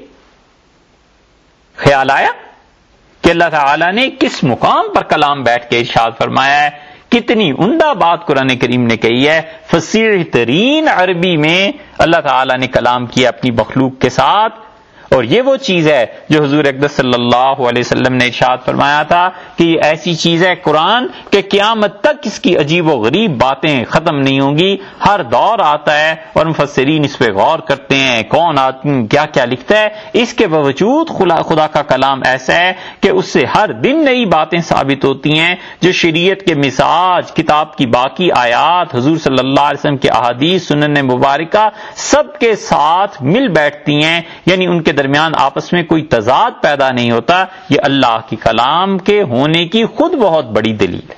خیال آیا کہ اللہ تعالیٰ نے کس مقام پر کلام بیٹھ کے ارشاد فرمایا ہے، کتنی عمدہ بات قرآن کریم نے کہی ہے، فصیح ترین عربی میں اللہ تعالیٰ نے کلام کیا اپنی مخلوق کے ساتھ، اور یہ وہ چیز ہے جو حضور اقدس صلی اللہ علیہ وسلم نے ارشاد فرمایا تھا کہ یہ ایسی چیز ہے قرآن کہ قیامت تک اس کی عجیب و غریب باتیں ختم نہیں ہوں گی. ہر دور آتا ہے اور مفسرین اس پہ غور کرتے ہیں کون آدمی کیا کیا لکھتا ہے. اس کے باوجود خدا کا کلام ایسا ہے کہ اس سے ہر دن نئی باتیں ثابت ہوتی ہیں جو شریعت کے مزاج، کتاب کی باقی آیات، حضور صلی اللہ علیہ وسلم کے احادیث، سنن مبارکہ سب کے ساتھ مل بیٹھتی ہیں. یعنی ان کے درمیان آپس میں کوئی تضاد پیدا نہیں ہوتا. یہ اللہ کی کلام کے ہونے کی خود بہت بڑی دلیل ہے.